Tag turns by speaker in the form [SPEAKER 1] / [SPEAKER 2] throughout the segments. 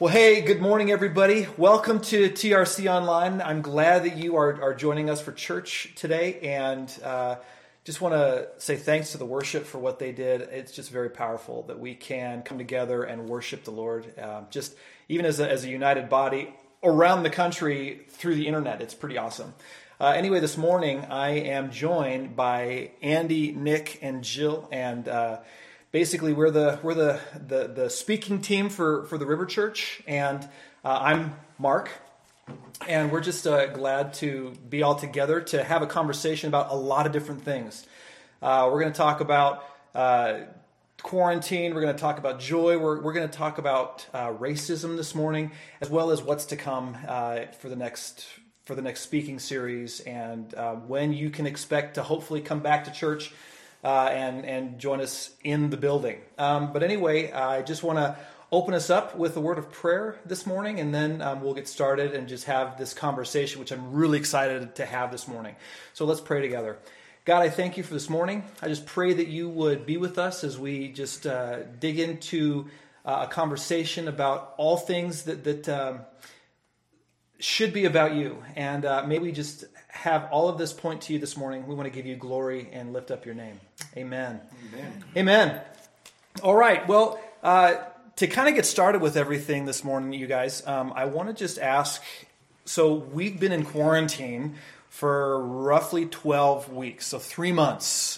[SPEAKER 1] Well, hey, good morning, everybody. Welcome to TRC Online. I'm glad that you are joining us for church today, and just want to say thanks to the worship for what they did. It's just very powerful that we can come together and worship the Lord, just even as a united body around the country through the internet. It's pretty awesome. Anyway, this morning I am joined by Andy, Nick, and Jill, and basically, we're the speaking team for the River Church, and I'm Mark, and we're just glad to be all together to have a conversation about a lot of different things. We're going to talk about quarantine. We're going to talk about joy. We're going to talk about racism this morning, as well as what's to come for the next speaking series, and when you can expect to hopefully come back to church. And join us in the building. But anyway, I just want to open us up with a word of prayer this morning, and then we'll get started and just have this conversation, which I'm really excited to have this morning. So let's pray together. God, I thank you for this morning. I just pray that you would be with us as we just dig into a conversation about all things that should be about you. And may we just have all of this point to you this morning. We want to give you glory and lift up your name. Amen.
[SPEAKER 2] Amen.
[SPEAKER 1] Amen. All right. Well, to kind of get started with everything this morning, you guys, I want to just ask, so we've been in quarantine for roughly 12 weeks, so 3 months,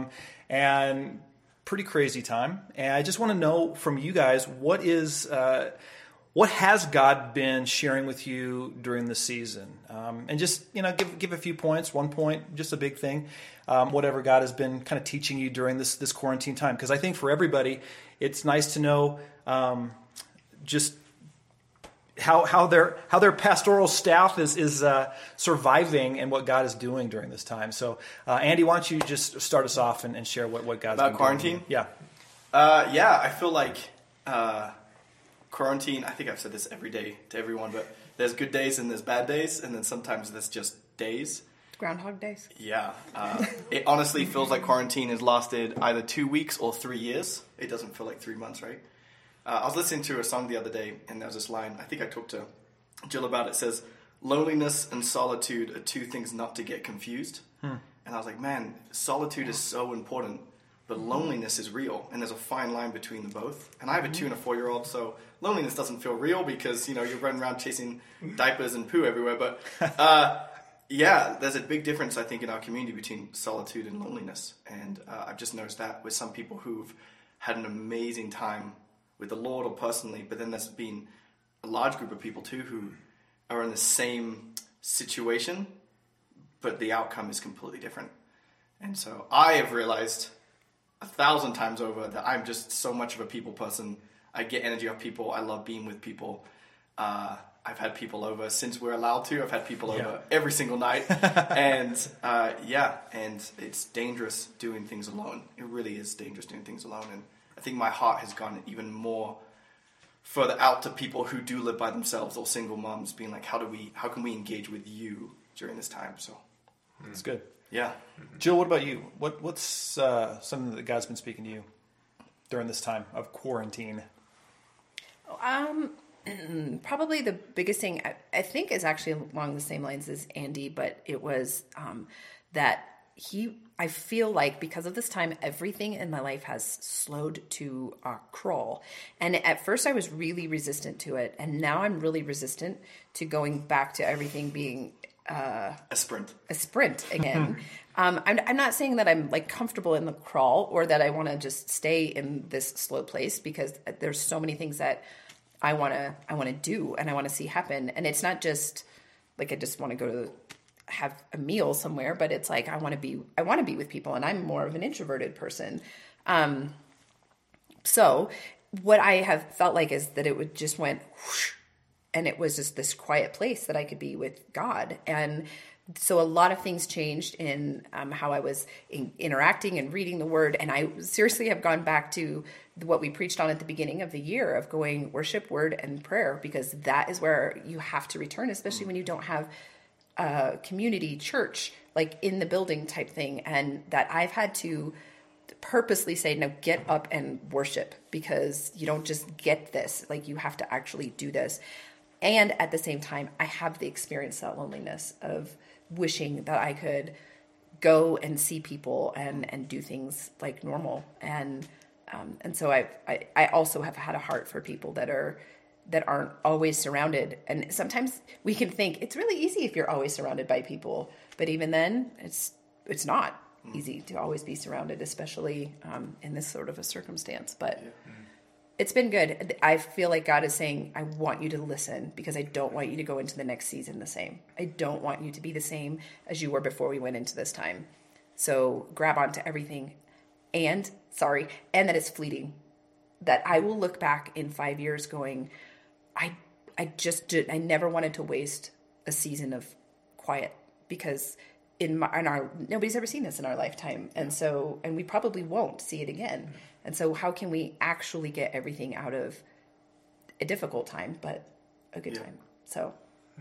[SPEAKER 1] and pretty crazy time. And I just want to know from you guys, what has God been sharing with you during the season? And just, give a few points, 1 point, just a big thing, whatever God has been kind of teaching you during this quarantine time. Because I think for everybody, it's nice to know just how their pastoral staff is surviving and what God is doing during this time. So, Andy, why don't you just start us off and share what God's
[SPEAKER 2] about
[SPEAKER 1] been
[SPEAKER 2] quarantine?
[SPEAKER 1] Doing? Yeah.
[SPEAKER 2] I feel like quarantine, I think I've said this every day to everyone, but there's good days and there's bad days, and then sometimes there's just days.
[SPEAKER 3] Groundhog days.
[SPEAKER 2] Yeah. It honestly feels like quarantine has lasted either 2 weeks or 3 years. It doesn't feel like 3 months, right? I was listening to a song the other day, and there was this line, I think I talked to Jill about it. It says, loneliness and solitude are two things not to get confused. And I was like, man, solitude is so important, but loneliness is real, and there's a fine line between the both. And I have a 2 and a 4-year-old, so loneliness doesn't feel real because, you're running around chasing diapers and poo everywhere. But, there's a big difference, I think, in our community between solitude and loneliness. And I've just noticed that with some people who've had an amazing time with the Lord or personally, but then there's been a large group of people, too, who are in the same situation, but the outcome is completely different. And so I have realized 1,000 times over that I'm just so much of a people person. I get energy off people. I love being with people. I've had people over since we're allowed to. I've had people over every single night. And and it's dangerous doing things alone. It really is dangerous doing things alone. And I think my heart has gone even more further out to people who do live by themselves or single moms, being like, how can we engage with you during this time? So
[SPEAKER 1] That's good.
[SPEAKER 2] Yeah.
[SPEAKER 1] Jill, what about you? What's something that God's been speaking to you during this time of quarantine?
[SPEAKER 3] Probably the biggest thing I think is actually along the same lines as Andy, but it was that I feel like because of this time, everything in my life has slowed to a crawl. And at first I was really resistant to it. And now I'm really resistant to going back to everything being a sprint again. I'm not saying that I'm like comfortable in the crawl or that I want to just stay in this slow place, because there's so many things that I want to do and I want to see happen. And it's not just like I just want to go to have a meal somewhere, but it's like I want to be with people, and I'm more of an introverted person. So what I have felt like is that it would just went whoosh, and it was just this quiet place that I could be with God. And so a lot of things changed in how I was interacting and reading the word. And I seriously have gone back to what we preached on at the beginning of the year of going worship, word, and prayer, because that is where you have to return, especially when you don't have a community church, like in the building type thing. And that I've had to purposely say, no, get up and worship, because you don't just get this. Like, you have to actually do this. And at the same time, I have the experience, that loneliness of wishing that I could go and see people and do things like normal. And so I also have had a heart for people that aren't always surrounded. And sometimes we can think it's really easy if you're always surrounded by people, but even then it's not easy to always be surrounded, especially in this sort of a circumstance. But it's been good. I feel like God is saying, I want you to listen, because I don't want you to go into the next season the same. I don't want you to be the same as you were before we went into this time. So grab onto everything, and that it's fleeting. That I will look back in 5 years going, I never wanted to waste a season of quiet, because nobody's ever seen this in our lifetime. And we probably won't see it again. And so how can we actually get everything out of a difficult time, but a good time? So.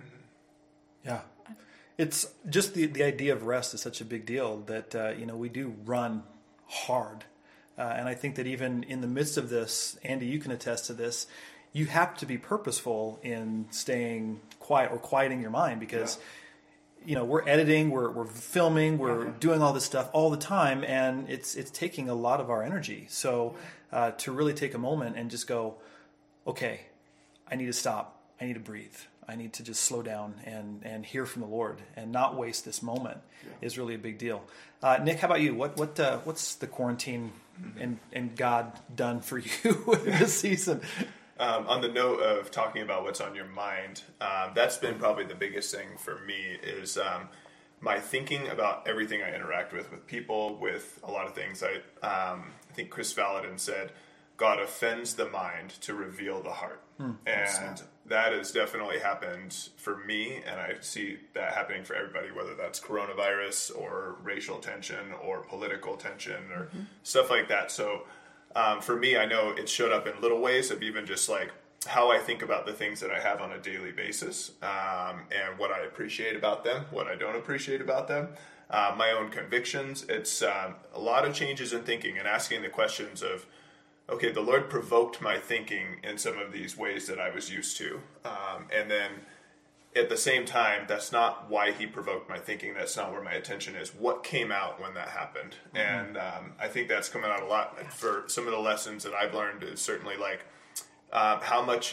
[SPEAKER 1] Yeah. It's just the idea of rest is such a big deal that, we do run hard. And I think that even in the midst of this, Andy, you can attest to this, you have to be purposeful in staying quiet or quieting your mind, because we're editing, we're filming, we're doing all this stuff all the time, and it's taking a lot of our energy. So to really take a moment and just go, okay, I need to stop. I need to breathe. I need to just slow down and hear from the Lord and not waste this moment is really a big deal. Nick, how about you? What's the quarantine and God done for you this season?
[SPEAKER 4] On the note of talking about what's on your mind, that's been probably the biggest thing for me is my thinking about everything I interact with people, with a lot of things. I think Chris Valadin said, God offends the mind to reveal the heart. And that has definitely happened for me, and I see that happening for everybody, whether that's coronavirus or racial tension or political tension or stuff like that. So for me, I know it showed up in little ways of even just like how I think about the things that I have on a daily basis, and what I appreciate about them, what I don't appreciate about them, my own convictions. It's a lot of changes in thinking and asking the questions of, okay, the Lord provoked my thinking in some of these ways that I was used to. And then at the same time, that's not why he provoked my thinking. That's not where my attention is. What came out when that happened? And I think that's coming out a lot for some of the lessons that I've learned is certainly like how much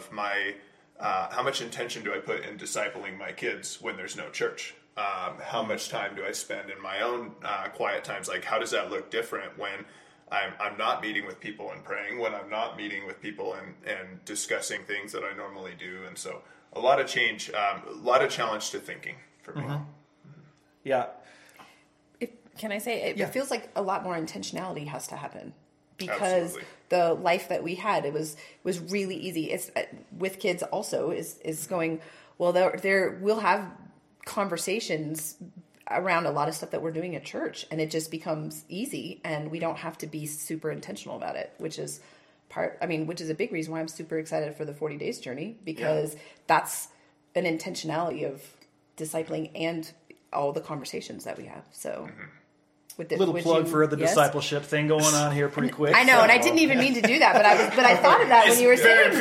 [SPEAKER 4] intention do I put in discipling my kids when there's no church? How much time do I spend in my own quiet times? Like, how does that look different when I'm not meeting with people and praying, when I'm not meeting with people and discussing things that I normally do? And so a lot of change, a lot of challenge to thinking for me.
[SPEAKER 1] Yeah.
[SPEAKER 3] Can I say, it feels like a lot more intentionality has to happen, because
[SPEAKER 4] Absolutely.
[SPEAKER 3] the life that we had, it was really easy. It's with kids also is going, well, there we'll have conversations around a lot of stuff that we're doing at church, and it just becomes easy, and we don't have to be super intentional about it, which is a big reason why I'm super excited for the 40 days journey, because that's an intentionality of discipling and all the conversations that we have. So
[SPEAKER 1] Little plug for the discipleship thing going on here pretty quick.
[SPEAKER 3] I know, and I didn't even mean to do that, but I thought of that when you were saying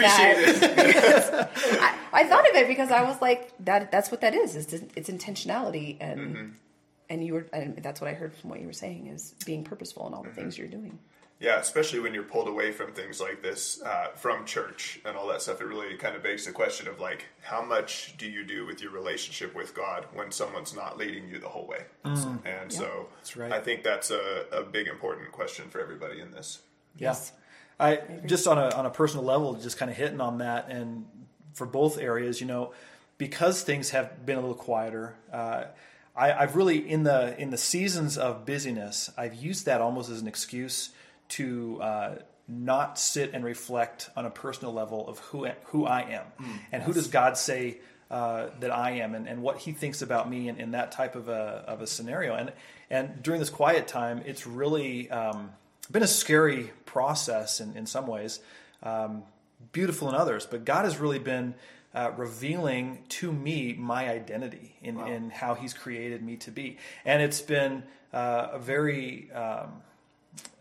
[SPEAKER 3] that. I thought of it because I was like, that's what that is. It's intentionality, and and that's what I heard from what you were saying, is being purposeful in all the things you're doing.
[SPEAKER 4] Yeah, especially when you're pulled away from things like this, from church and all that stuff, it really kind of begs the question of like, how much do you do with your relationship with God when someone's not leading you the whole way? And so
[SPEAKER 1] That's right.
[SPEAKER 4] I think that's a big important question for everybody in this.
[SPEAKER 1] Yes. I just on a personal level, just kind of hitting on that, and for both areas, because things have been a little quieter, I've really in the seasons of busyness, I've used that almost as an excuse to not sit and reflect on a personal level of who I am, and who does God say that I am, and what He thinks about me in that type of a scenario. And during this quiet time, it's really been a scary process in some ways, beautiful in others. But God has really been revealing to me my identity in how He's created me to be, and it's been a very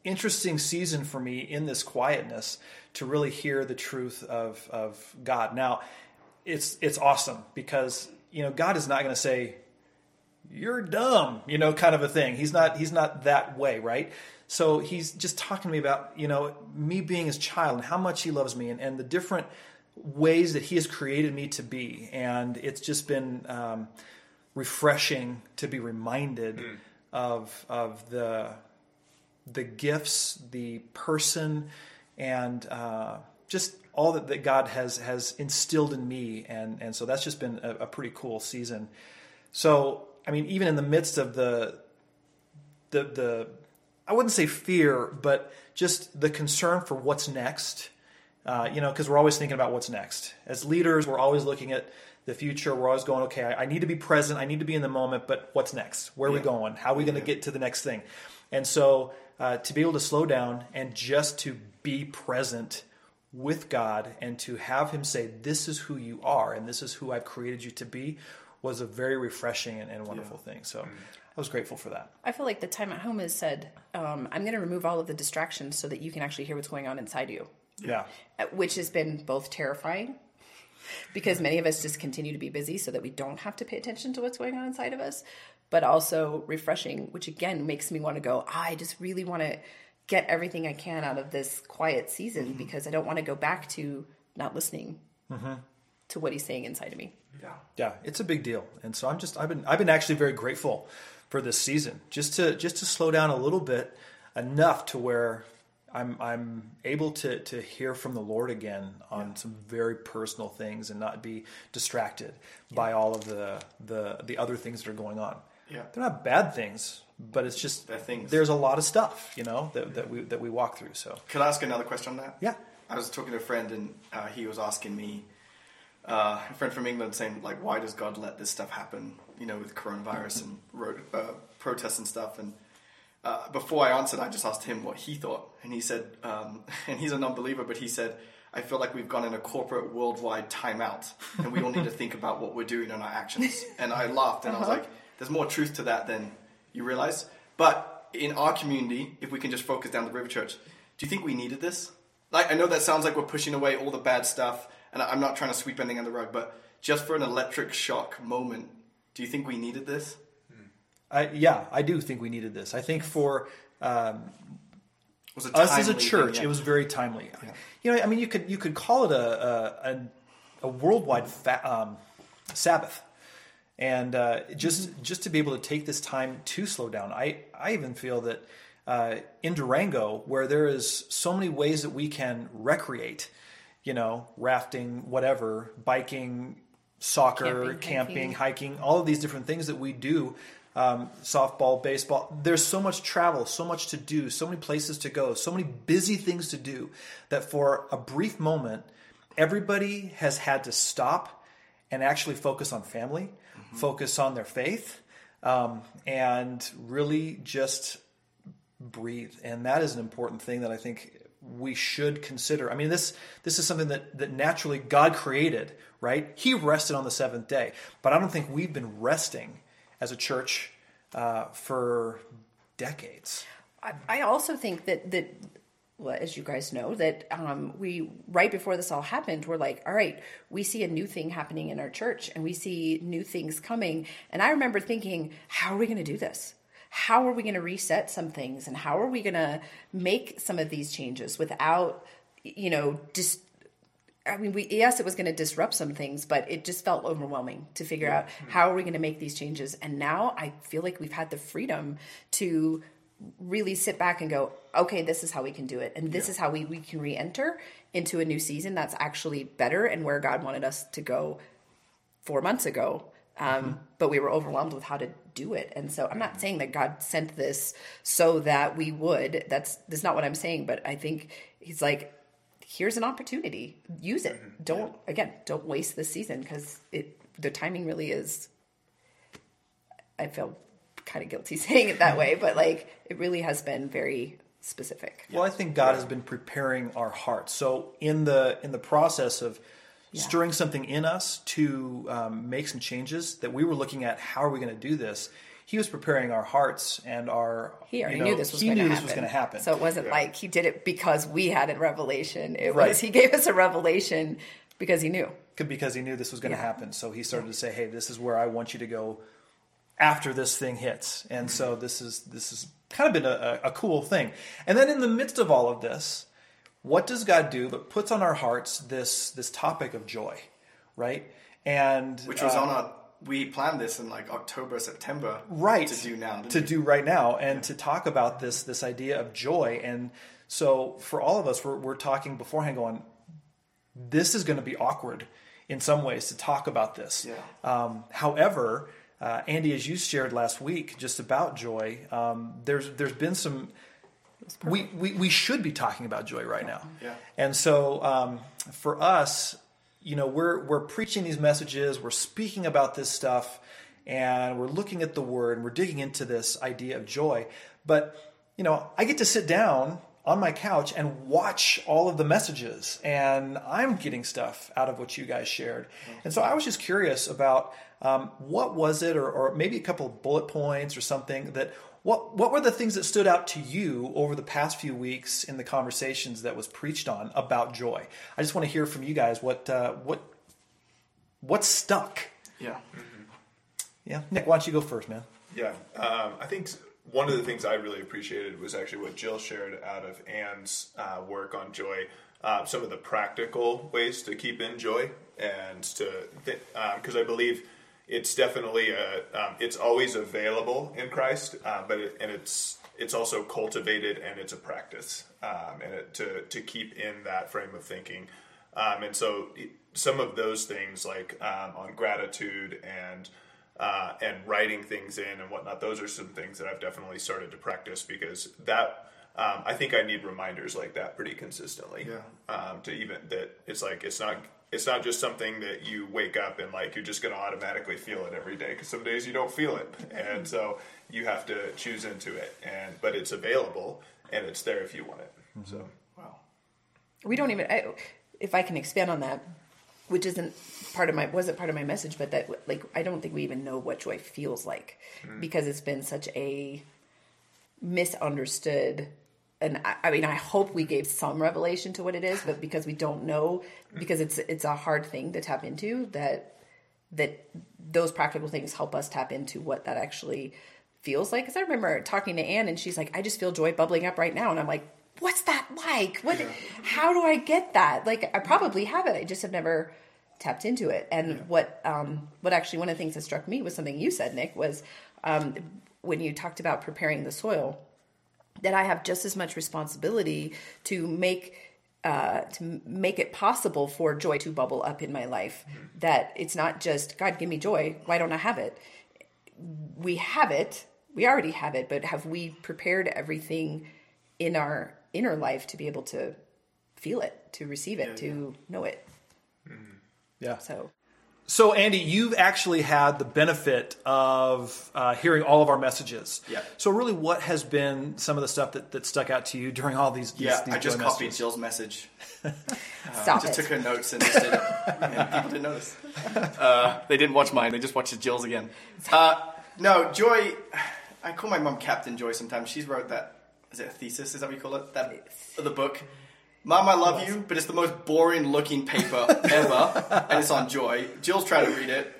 [SPEAKER 1] interesting season for me in this quietness to really hear the truth of God. Now, it's awesome because, God is not going to say, you're dumb, kind of a thing. He's not that way, right? So he's just talking to me about, me being his child and how much he loves me and the different ways that he has created me to be. And it's just been refreshing to be reminded of the gifts, the person, and just all that God has instilled in me. And so that's just been a pretty cool season. So, even in the midst of the I wouldn't say fear, but just the concern for what's next, because we're always thinking about what's next. As leaders, we're always looking at the future. We're always going, okay, I need to be present. I need to be in the moment, but what's next? Where are we going? How are we going to get to the next thing? And so to be able to slow down and just to be present with God and to have him say, this is who you are and this is who I've created you to be, was a very refreshing and wonderful thing. So I was grateful for that.
[SPEAKER 3] I feel like the time at home has said, I'm going to remove all of the distractions so that you can actually hear what's going on inside you.
[SPEAKER 1] Yeah.
[SPEAKER 3] Which has been both terrifying because many of us just continue to be busy so that we don't have to pay attention to what's going on inside of us, but also refreshing, which again makes me want to go, I just really want to get everything I can out of this quiet season because I don't want to go back to not listening to what he's saying inside of me.
[SPEAKER 1] Yeah, it's a big deal. And so I've been actually very grateful for this season, just to slow down a little bit, enough to where I'm able to hear from the Lord again on some very personal things and not be distracted by all of the other things that are going on.
[SPEAKER 2] Yeah.
[SPEAKER 1] They're not bad things, but it's just there's a lot of stuff, that we walk through. So
[SPEAKER 2] could I ask another question on that?
[SPEAKER 1] Yeah.
[SPEAKER 2] I was talking to a friend and he was asking me, a friend from England saying, like, why does God let this stuff happen, with coronavirus and protests and stuff? And before I answered, I just asked him what he thought. And he said, and he's a non-believer, but he said, I feel like we've gone in a corporate worldwide timeout and we all need to think about what we're doing and our actions. And I laughed and I was like, there's more truth to that than you realize. But in our community, if we can just focus down the River Church, do you think we needed this? Like, I know that sounds like we're pushing away all the bad stuff, and I'm not trying to sweep anything under the rug, but just for an electric shock moment, do you think we needed this?
[SPEAKER 1] I do think we needed this. I think for us as a church, it was very timely. Yeah. You could call it a worldwide Sabbath, and just to be able to take this time to slow down. I even feel that in Durango, where there is so many ways that we can recreate, rafting, whatever, biking, soccer, camping, hiking, all of these different things that we do, softball, baseball. There's so much travel, so much to do, so many places to go, so many busy things to do that for a brief moment, everybody has had to stop and actually focus on family, focus on their faith, and really just breathe. And that is an important thing that I think we should consider. This is something that naturally God created, right? He rested on the seventh day. But I don't think we've been resting as a church for decades.
[SPEAKER 3] I also think that well, as you guys know, that we, right before this all happened, we're like, all right, we see a new thing happening in our church and we see new things coming. And I remember thinking, how are we going to do this? How are we going to reset some things? And how are we going to make some of these changes without, yes, it was going to disrupt some things, but it just felt overwhelming to figure out how are we going to make these changes. And now I feel like we've had the freedom to really sit back and go, okay, this is how we can do it. And this is how we can re-enter into a new season that's actually better and where God wanted us to go 4 months ago. But we were overwhelmed with how to do it. And so I'm not saying that God sent this so that we would. That's not what I'm saying. But I think he's like, here's an opportunity. Use it. Don't waste this season because the timing really is, I feel kind of guilty saying it that way, but it really has been very specific.
[SPEAKER 1] Well, I think God has been preparing our hearts. So in the process of stirring something in us to make some changes that we were looking at, how are we going to do this? he was preparing our hearts and our.
[SPEAKER 3] He already knew this was going to happen. So it wasn't like he did it because we had a revelation. It was he gave us a revelation because he knew.
[SPEAKER 1] Because he knew this was going to happen. So he started to say, hey, this is where I want you to go after this thing hits. And so this is kind of been a cool thing. And then in the midst of all of this, what does God do but puts on our hearts this topic of joy, right? And
[SPEAKER 2] which was we planned this in like October, September,
[SPEAKER 1] right,
[SPEAKER 2] to do now,
[SPEAKER 1] do right now, and to talk about this idea of joy. And so for all of us, we're talking beforehand, going, this is going to be awkward in some ways to talk about this.
[SPEAKER 2] Yeah.
[SPEAKER 1] However, Andy, as you shared last week, just about joy, there's been some. We should be talking about joy right now.
[SPEAKER 2] Yeah.
[SPEAKER 1] And so for us, we're preaching these messages, we're speaking about this stuff, and we're looking at the Word, and we're digging into this idea of joy. But, I get to sit down on my couch and watch all of the messages, and I'm getting stuff out of what you guys shared. And so I was just curious about what was it, or maybe a couple of bullet points or something that. What were the things that stood out to you over the past few weeks in the conversations that was preached on about joy? I just want to hear from you guys what stuck.
[SPEAKER 2] Yeah.
[SPEAKER 4] Mm-hmm.
[SPEAKER 1] Yeah. Nick, why don't you go first, man?
[SPEAKER 4] Yeah. I think one of the things I really appreciated was actually what Jill shared out of Anne's work on joy. Some of the practical ways to keep in joy, and because I believe it's definitely it's always available in Christ, but it's also cultivated, and it's a practice, and to keep in that frame of thinking, and so some of those things like on gratitude and writing things in and whatnot, those are some things that I've definitely started to practice, because that I think I need reminders like that pretty consistently.
[SPEAKER 2] Yeah.
[SPEAKER 4] To even that it's not just something that you wake up and like you're just going to automatically feel it every day, because some days you don't feel it, and so you have to choose into it. But it's available, and it's there if you want it. Mm-hmm. So wow,
[SPEAKER 3] we don't even. If I can expand on that, which wasn't part of my message, but that I don't think we even know what joy feels like, because it's been such a misunderstood. And I hope we gave some revelation to what it is, but because we don't know, because it's a hard thing to tap into, that those practical things help us tap into what that actually feels like. Because I remember talking to Anne, and she's like, "I just feel joy bubbling up right now," and I'm like, "What's that like? How do I get that? Like, I probably have it. I just have never tapped into it." And what actually one of the things that struck me was something you said, Nick, was when you talked about preparing the soil, that I have just as much responsibility to make it possible for joy to bubble up in my life. Mm-hmm. That it's not just, God, give me joy. Why don't I have it? We have it. We already have it. But have we prepared everything in our inner life to be able to feel it, to receive it, to know it?
[SPEAKER 1] Mm-hmm. Yeah.
[SPEAKER 3] So,
[SPEAKER 1] Andy, you've actually had the benefit of hearing all of our messages.
[SPEAKER 2] Yeah.
[SPEAKER 1] So really, what has been some of the stuff that stuck out to you during all these
[SPEAKER 2] I just
[SPEAKER 1] joy
[SPEAKER 2] copied
[SPEAKER 1] messages?
[SPEAKER 2] Jill's message.
[SPEAKER 3] Stop
[SPEAKER 2] took her notes and just did it. And people didn't notice. They didn't watch mine. They just watched Jill's again. No, Joy, I call my mom Captain Joy sometimes. She's wrote that, is it a thesis? Is that what you call it? The book. Mom, I love you, but it's the most boring looking paper ever, and it's on joy. Jill's trying to read it.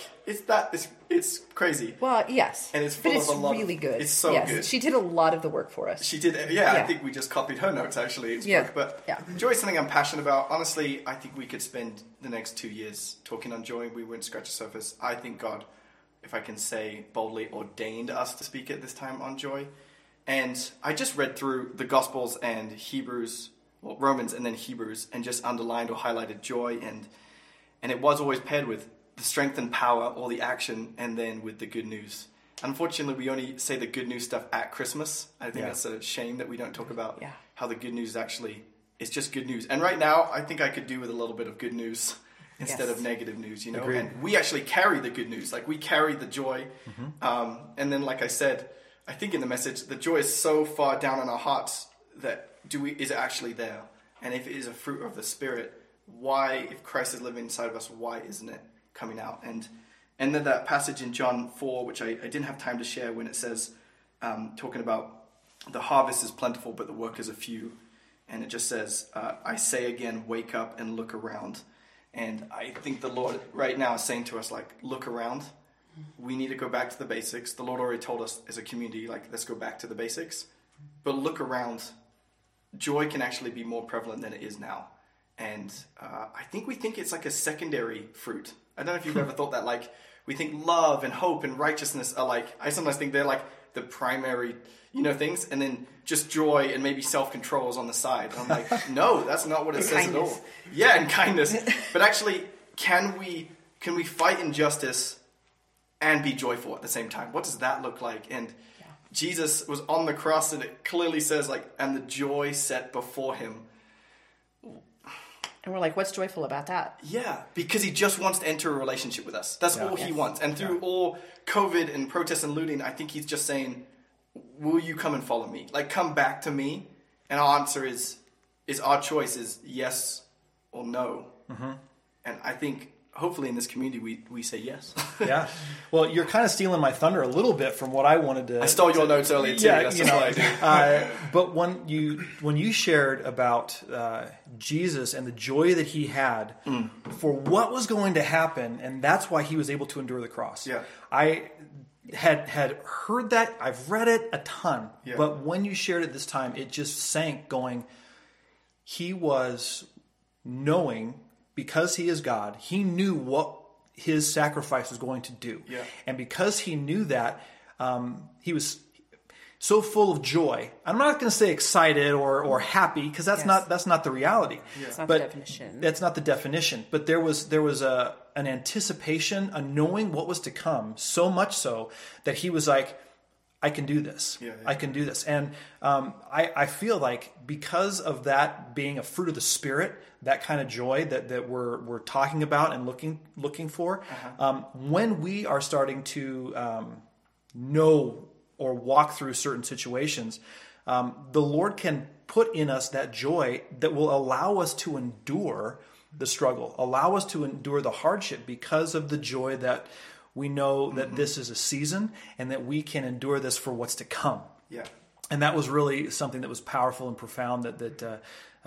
[SPEAKER 2] It's crazy.
[SPEAKER 3] Well, yes,
[SPEAKER 2] and it's full of a lot.
[SPEAKER 3] Really good.
[SPEAKER 2] It's so good.
[SPEAKER 3] She did a lot of the work for us.
[SPEAKER 2] She did. Yeah, I think we just copied her notes actually. But joy is something I'm passionate about. Honestly, I think we could spend the next 2 years talking on joy. We wouldn't scratch the surface. I think God, if I can say boldly, ordained us to speak at this time on joy. And I just read through the Gospels and Romans and then Hebrews, and just underlined or highlighted joy, and it was always paired with the strength and power or the action, and then with the good news. Unfortunately, we only say the good news stuff at Christmas. I think that's a shame that we don't talk about how the good news actually is just good news. And right now, I think I could do with a little bit of good news instead of negative news,
[SPEAKER 1] Agreed.
[SPEAKER 2] And we actually carry the good news. Like, we carry the joy. Mm-hmm. And then, like I said, I think in the message, the joy is so far down in our hearts that is it actually there? And if it is a fruit of the Spirit, why, if Christ is living inside of us, why isn't it coming out? And then that passage in John 4, which I didn't have time to share, when it says, talking about the harvest is plentiful, but the workers are few. And it just says, I say again, wake up and look around. And I think the Lord right now is saying to us, like, look around. We need to go back to the basics. The Lord already told us as a community, like, let's go back to the basics. But look around. Joy can actually be more prevalent than it is now. And I think we think it's like a secondary fruit. I don't know if you've ever thought that, like, we think love and hope and righteousness are like, I sometimes think they're like the primary, things, and then just joy and maybe self-control is on the side. And I'm like, no, that's not what it says at all. Yeah, and kindness. But actually, can we fight injustice and be joyful at the same time? What does that look like? And Jesus was on the cross, and it clearly says, like, and the joy set before him.
[SPEAKER 3] And we're like, what's joyful about that?
[SPEAKER 2] Yeah, because he just wants to enter a relationship with us. That's all he wants. And through all COVID and protests and looting, I think he's just saying, will you come and follow me? Like, come back to me. And our answer is our choice is yes or no. Mm-hmm. And I think hopefully in this community we say yes.
[SPEAKER 1] Yeah. Well, you're kind of stealing my thunder a little bit from what I wanted to.
[SPEAKER 2] I stole your notes earlier too.
[SPEAKER 1] Yeah,
[SPEAKER 2] that's what I do.
[SPEAKER 1] But when you shared about Jesus and the joy that he had for what was going to happen, and that's why he was able to endure the cross.
[SPEAKER 2] Yeah.
[SPEAKER 1] I had heard that. I've read it a ton.
[SPEAKER 2] Yeah.
[SPEAKER 1] But when you shared it this time, it just sank going, he was knowing, because he is God, he knew what his sacrifice was going to do.
[SPEAKER 2] Yeah.
[SPEAKER 1] And because he knew that, he was so full of joy. I'm not going to say excited or happy, because that's not the reality.
[SPEAKER 3] Yeah. It's not the definition.
[SPEAKER 1] That's not the definition. But there was an anticipation, a knowing what was to come, so much so that he was like, I can do this.
[SPEAKER 2] Yeah.
[SPEAKER 1] I can do this. And I feel like because of that being a fruit of the Spirit, that kind of joy that we're talking about and looking for, when we are starting to know or walk through certain situations, the Lord can put in us that joy that will allow us to endure the struggle, allow us to endure the hardship, because of the joy that we know that this is a season and that we can endure this for what's to come.
[SPEAKER 2] Yeah.
[SPEAKER 1] And that was really something that was powerful and profound that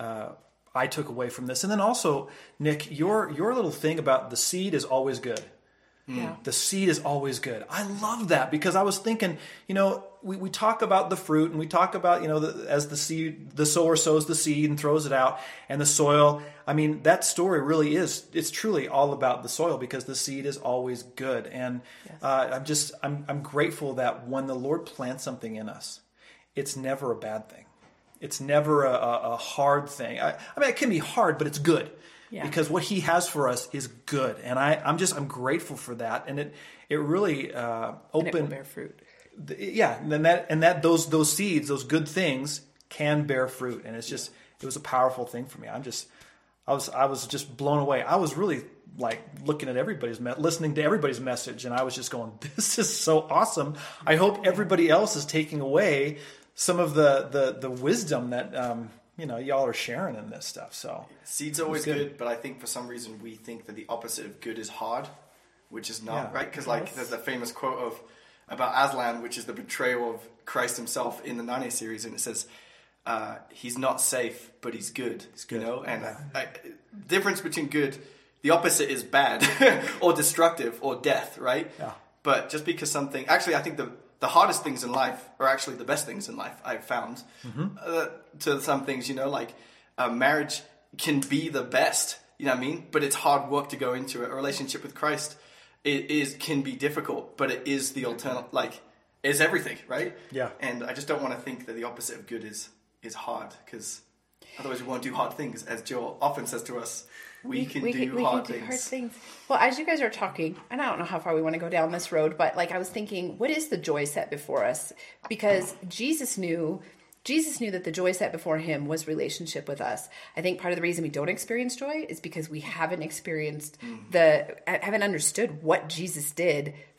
[SPEAKER 1] I took away from this. And then also, Nick, your little thing about the seed is always good.
[SPEAKER 3] Yeah.
[SPEAKER 1] The seed is always good. I love that, because I was thinking, we talk about the fruit, and we talk about, as the seed, the sower sows the seed and throws it out, and the soil. I mean, that story really it's truly all about the soil, because the seed is always good. And I'm grateful that when the Lord plants something in us, it's never a bad thing. It's never a hard thing. I mean, it can be hard, but it's good. Yeah. Because what he has for us is good, and I'm grateful for that, and it really opened. And it will
[SPEAKER 3] bear fruit.
[SPEAKER 1] And those seeds, those good things, can bear fruit, and it was a powerful thing for me. I was just blown away. I was really like looking at listening to everybody's message, and I was just going, "This is so awesome." I hope everybody else is taking away some of the wisdom that y'all are sharing in this stuff. So
[SPEAKER 2] seed's always good, but I think for some reason we think that the opposite of good is hard, which is not, right? Because there's that famous quote about Aslan, which is the betrayal of Christ himself in the Narnia series, and it says, he's not safe, but he's good.
[SPEAKER 1] He's good.
[SPEAKER 2] And difference between good, the opposite is bad or destructive or death, right?
[SPEAKER 1] Yeah.
[SPEAKER 2] But just because something, actually I think the hardest things in life are actually the best things in life, I've found. To some things, like marriage can be the best, you know what I mean? But it's hard work to go into it. A relationship with Christ can be difficult, but it is the alternate, is everything, right?
[SPEAKER 1] Yeah.
[SPEAKER 2] And I just don't want to think that the opposite of good is hard, because otherwise we won't do hard things. As Joel often says to us, we can do hard things.
[SPEAKER 3] Well, as you guys are talking, and I don't know how far we want to go down this road, but I was thinking, what is the joy set before us? Because Jesus knew that the joy set before him was relationship with us. I think part of the reason we don't experience joy is because we haven't experienced haven't understood what Jesus did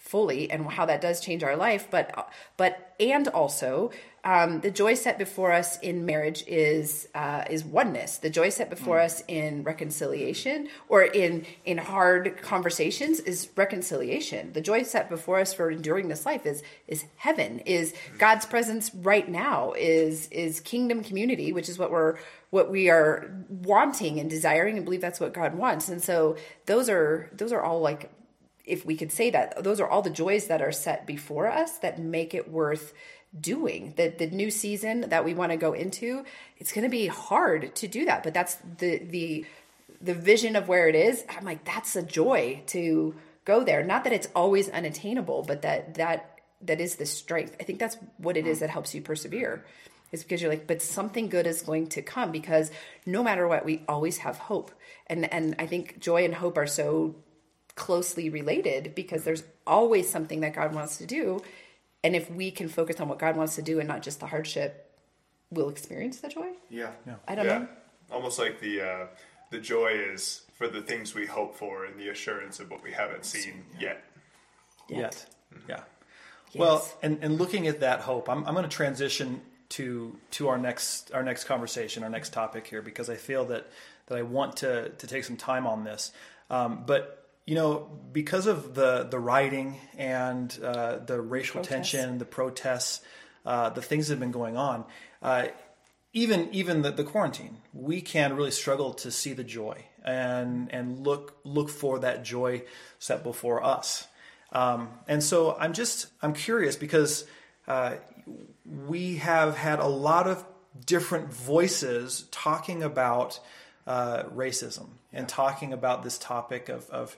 [SPEAKER 3] fully and how that does change our life. And also the joy set before us in marriage is oneness. The joy set before us in reconciliation or in hard conversations is reconciliation. The joy set before us for enduring this life is heaven, is God's presence right now, is kingdom community, which is what we are wanting and desiring and believe that's what God wants. And so those are all, like, if we could say that, those are all the joys that are set before us that make it worth doing. The new season that we want to go into, it's going to be hard to do that, but that's the vision of where it is. I'm like, that's a joy to go there. Not that it's always unattainable, but that is the strength. I think that's what it is that helps you persevere. It's because you're like, but something good is going to come, because no matter what, we always have hope. And I think joy and hope are so closely related, because there's always something that God wants to do. And if we can focus on what God wants to do and not just the hardship, we'll experience the joy.
[SPEAKER 2] Yeah.
[SPEAKER 3] I don't know.
[SPEAKER 4] Almost like the joy is for the things we hope for and the assurance of what we haven't seen yet.
[SPEAKER 1] Yeah.
[SPEAKER 3] Yes.
[SPEAKER 1] Well, and looking at that hope, I'm going to transition to our next conversation, our next topic here, because I feel that I want to take some time on this. But because of the rioting and the racial tension, the protests, the things that have been going on, even the quarantine, we can really struggle to see the joy and look for that joy set before us. And so I'm curious, because we have had a lot of different voices talking about racism and talking about this topic of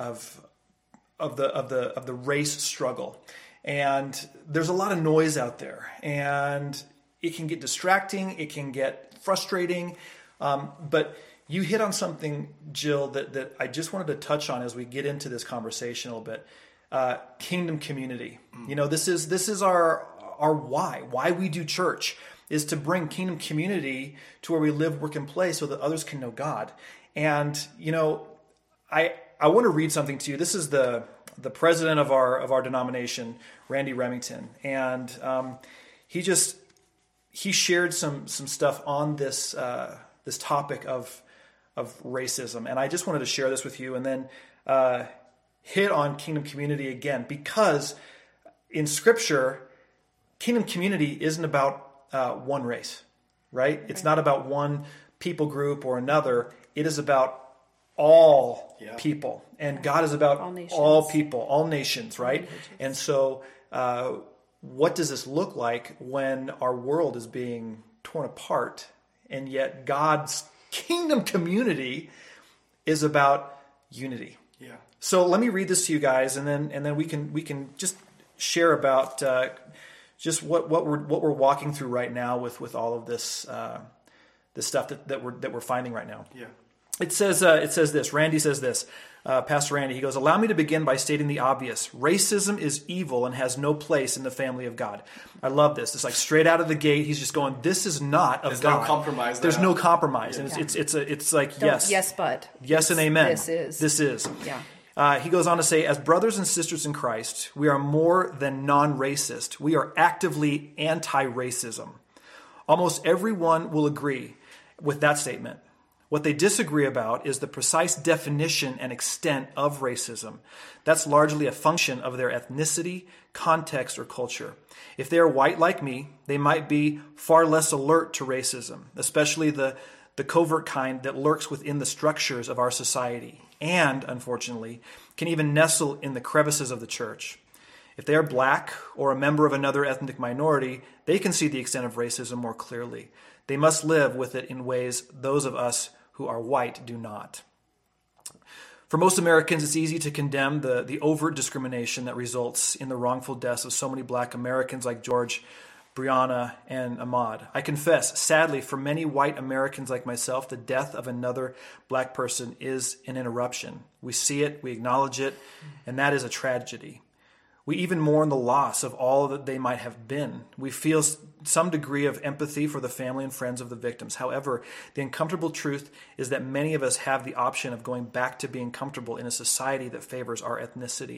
[SPEAKER 1] the race struggle. And there's a lot of noise out there, and it can get distracting, it can get frustrating. But you hit on something, Jill, that I just wanted to touch on as we get into this conversation a little bit. Kingdom community. This is our why we do church, is to bring kingdom community to where we live, work, and play, so that others can know God. And I want to read something to you. This is the president of our denomination, Randy Remington, and he shared some stuff on this topic of racism, and I just wanted to share this with you, and then hit on kingdom community again, because in Scripture, kingdom community isn't about one race, right? It's not about one people group or another. It is about all people, and God is about all people, all nations, right? And so what does this look like when our world is being torn apart, and yet God's kingdom community is about unity? Yeah. So let me read this to you guys, and then we can just share about just what we're walking through right now with all of this stuff that we're finding right now. Yeah. It says this. Randy says this. Pastor Randy, he goes, "Allow me to begin by stating the obvious. Racism is evil and has no place in the family of God." I love this. It's like straight out of the gate. He's just going, this is not of God.
[SPEAKER 2] There's no compromise.
[SPEAKER 1] There's no compromise. And it's like, yes.
[SPEAKER 3] Yes, but.
[SPEAKER 1] Yes and amen.
[SPEAKER 3] This is.
[SPEAKER 1] Yeah. He goes on to say, as brothers and sisters in Christ, we are more than non-racist. We are actively anti-racism. Almost everyone will agree with that statement. What they disagree about is the precise definition and extent of racism. That's largely a function of their ethnicity, context, or culture. If they are white like me, they might be far less alert to racism, especially the covert kind that lurks within the structures of our society and, unfortunately, can even nestle in the crevices of the church. If they are black or a member of another ethnic minority, they can see the extent of racism more clearly. They must live with it in ways those of us who are white do not. For most Americans, it's easy to condemn the overt discrimination that results in the wrongful deaths of so many black Americans like George, Breonna, and Ahmaud. I confess, sadly, for many white Americans like myself, the death of another black person is an interruption. We see it, we acknowledge it, and that is a tragedy. We even mourn the loss of all that they might have been. We feel some degree of empathy for the family and friends of the victims. However, the uncomfortable truth is that many of us have the option of going back to being comfortable in a society that favors our ethnicity.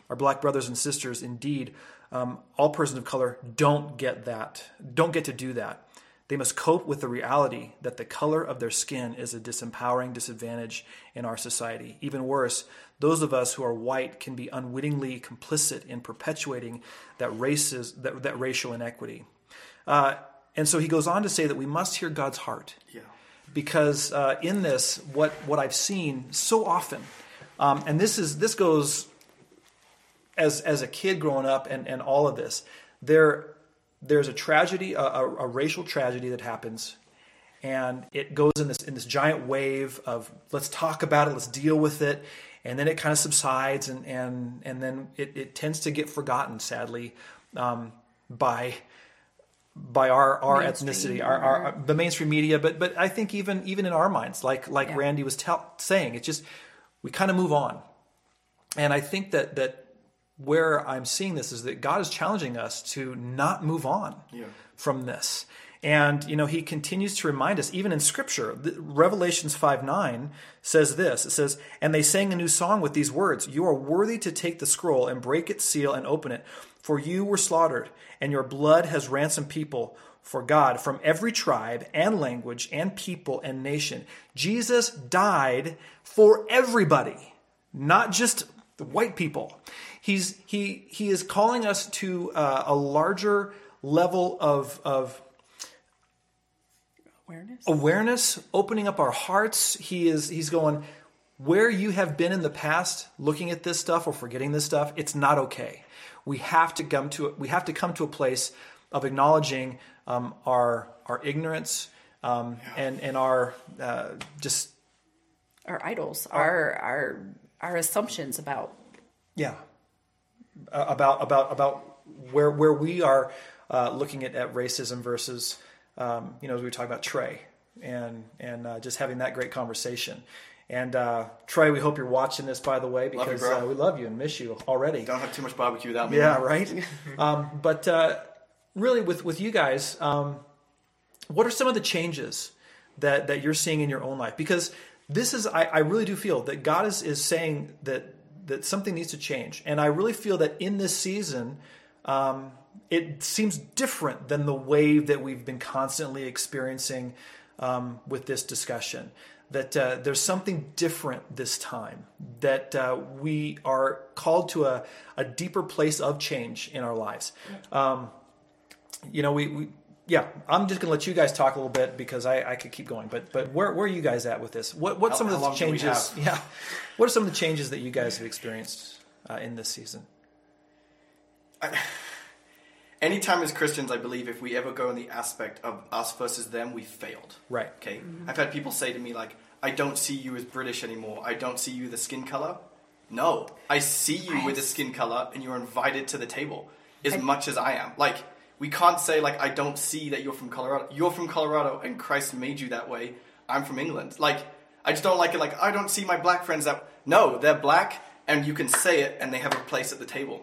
[SPEAKER 1] our black brothers and sisters. Indeed, all persons of color don't get to do that. They must cope with the reality that the color of their skin is a disempowering disadvantage in our society. Even worse, those of us who are white can be unwittingly complicit in perpetuating that racial inequity. And so he goes on to say that we must hear God's heart.
[SPEAKER 2] Yeah.
[SPEAKER 1] Because in this, what I've seen so often, and this goes as a kid growing up, and all of this, there's a tragedy, a racial tragedy that happens, and it goes in this giant wave of let's talk about it, let's deal with it, and then it kind of subsides, and then it tends to get forgotten, sadly, by our ethnicity, our the mainstream media, but I think even in our minds, like Randy was saying, it's just we kind of move on, and I think that where I'm seeing this is that God is challenging us to not move on from this, and he continues to remind us, even in Scripture. Revelations 5:9 says this. It says, "And they sang a new song with these words: 'You are worthy to take the scroll and break its seal and open it. For you were slaughtered, and your blood has ransomed people for God from every tribe and language and people and nation.'" Jesus died for everybody, not just the white people. He is calling us to a larger level of awareness, opening up our hearts. He's going, where you have been in the past, looking at this stuff or forgetting this stuff, it's not okay. We have to come to a place of acknowledging our ignorance and our just
[SPEAKER 3] our idols, our assumptions about
[SPEAKER 1] where we are looking at racism versus as we talk about Trey and just having that great conversation. And Trey, we hope you're watching this, by the way, because we love you and miss you already.
[SPEAKER 2] Don't have too much barbecue without me.
[SPEAKER 1] Yeah, right. But really, with you guys, what are some of the changes that you're seeing in your own life? Because this is, I really do feel that God is saying that something needs to change, and I really feel that in this season, it seems different than the wave that we've been constantly experiencing with this discussion. That there's something different this time, that we are called to a deeper place of change in our lives. I'm just going to let you guys talk a little bit because I could keep going. But where are you guys at with this? What some of the changes? Yeah, what are some of the changes that you guys have experienced in this season?
[SPEAKER 2] Anytime as Christians, I believe if we ever go in the aspect of us versus them, we failed.
[SPEAKER 1] Right.
[SPEAKER 2] Okay. Mm-hmm. I've had people say to me like, "I don't see you as British anymore. I don't see you the skin color." No, I see you with the skin color, and you're invited to the table as much as I am. Like, we can't say like, "I don't see that you're from Colorado." You're from Colorado, and Christ made you that way. I'm from England. Like, I just don't like it. Like, I don't see my black friends that. No, they're black, and you can say it, and they have a place at the table.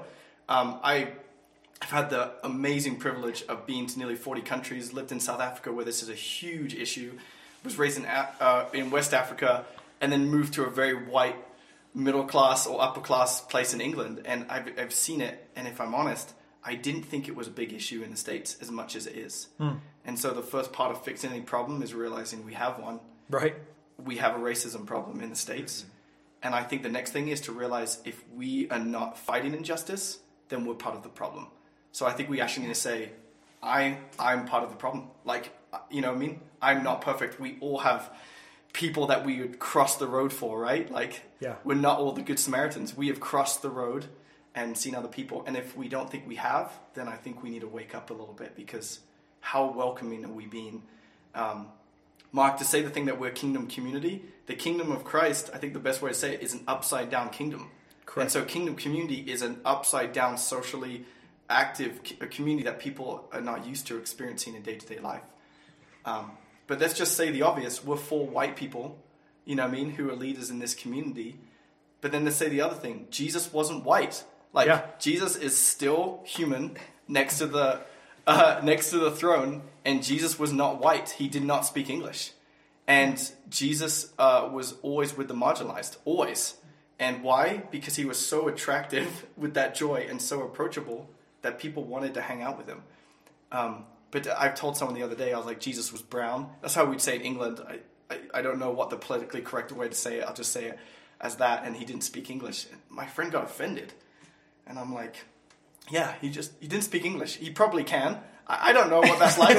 [SPEAKER 2] I've had the amazing privilege of being to nearly 40 countries, lived in South Africa where this is a huge issue, was raised in West Africa, and then moved to a very white middle class or upper class place in England. And I've seen it, and if I'm honest, I didn't think it was a big issue in the States as much as it is. And so the first part of fixing any problem is realizing we have one.
[SPEAKER 1] Right.
[SPEAKER 2] We have a racism problem in the States. And I think the next thing is to realize if we are not fighting injustice, then we're part of the problem. So I think we actually need to say, I'm part of the problem. Like, you know what I mean? I'm not perfect. We all have people that we would cross the road for, right? Like, we're not all the good Samaritans. We have crossed the road and seen other people. And if we don't think we have, then I think we need to wake up a little bit, because how welcoming are we being? Mark, to say the thing that we're a kingdom community, the kingdom of Christ, I think the best way to say it is an upside down kingdom. Correct. And so kingdom community is an upside down socially active community that people are not used to experiencing in day-to-day life. But let's just say the obvious. We're 4 white people, you know what I mean, who are leaders in this community. But then let's say the other thing. Jesus wasn't white. Jesus is still human next to the throne, and Jesus was not white. He did not speak English. And Jesus was always with the marginalized, always. And why? Because he was so attractive with that joy and so approachable that people wanted to hang out with him. But I told someone the other day, I was like, Jesus was brown. That's how we'd say it in England. I don't know what the politically correct way to say it. I'll just say it as that. And he didn't speak English. And my friend got offended. And I'm like, yeah, he didn't speak English. He probably can. I don't know what that's like.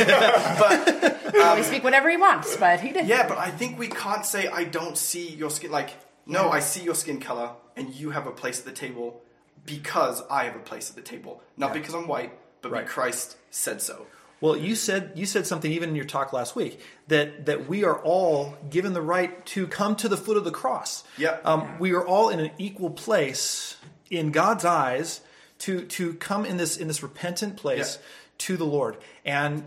[SPEAKER 2] But
[SPEAKER 3] he speak whatever he wants, but he didn't.
[SPEAKER 2] yeah, but I think we can't say, I don't see your skin. Like, no, I see your skin color and you have a place at the table because I have a place at the table. Not because I'm white, but because Christ said so.
[SPEAKER 1] Well, you said something even in your talk last week that we are all given the right to come to the foot of the cross.
[SPEAKER 2] Yeah.
[SPEAKER 1] We are all in an equal place in God's eyes to come in this repentant place to the Lord. And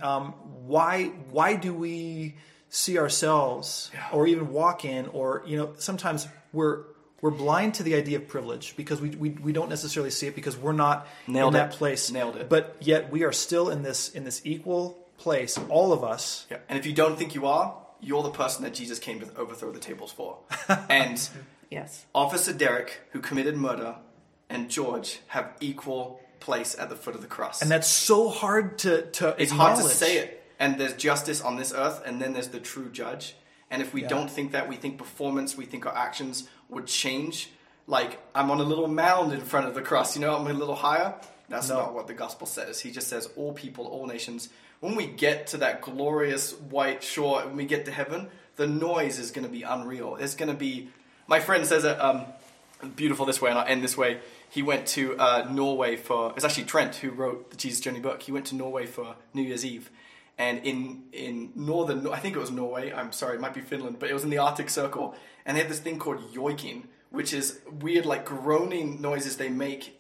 [SPEAKER 1] why do we see ourselves or even walk in, or sometimes we're blind to the idea of privilege because we don't necessarily see it because we're not in that place.
[SPEAKER 2] Nailed it.
[SPEAKER 1] But yet we are still in this equal place, all of us.
[SPEAKER 2] Yeah. And if you don't think you are, you're the person that Jesus came to overthrow the tables for. And
[SPEAKER 3] Yes.
[SPEAKER 2] Officer Derek, who committed murder, and George have equal place at the foot of the cross.
[SPEAKER 1] And that's so hard to
[SPEAKER 2] It's
[SPEAKER 1] acknowledge.
[SPEAKER 2] hard to say it. And there's justice on this earth, and then there's the true judge. And if we don't think that, we think performance, we think our actions would change. Like, I'm on a little mound in front of the cross, I'm a little higher. That's not what the gospel says. He just says all people, all nations. When we get to that glorious white shore, when we get to heaven, the noise is going to be unreal. It's going to be... My friend says it beautiful this way, and I'll end this way. He went to Norway for... It's actually Trent who wrote the Jesus Journey book. He went to Norway for New Year's Eve. And in northern... I think it was Norway. I'm sorry, it might be Finland. But it was in the Arctic Circle. And they have this thing called yoiking, which is weird, like, groaning noises they make,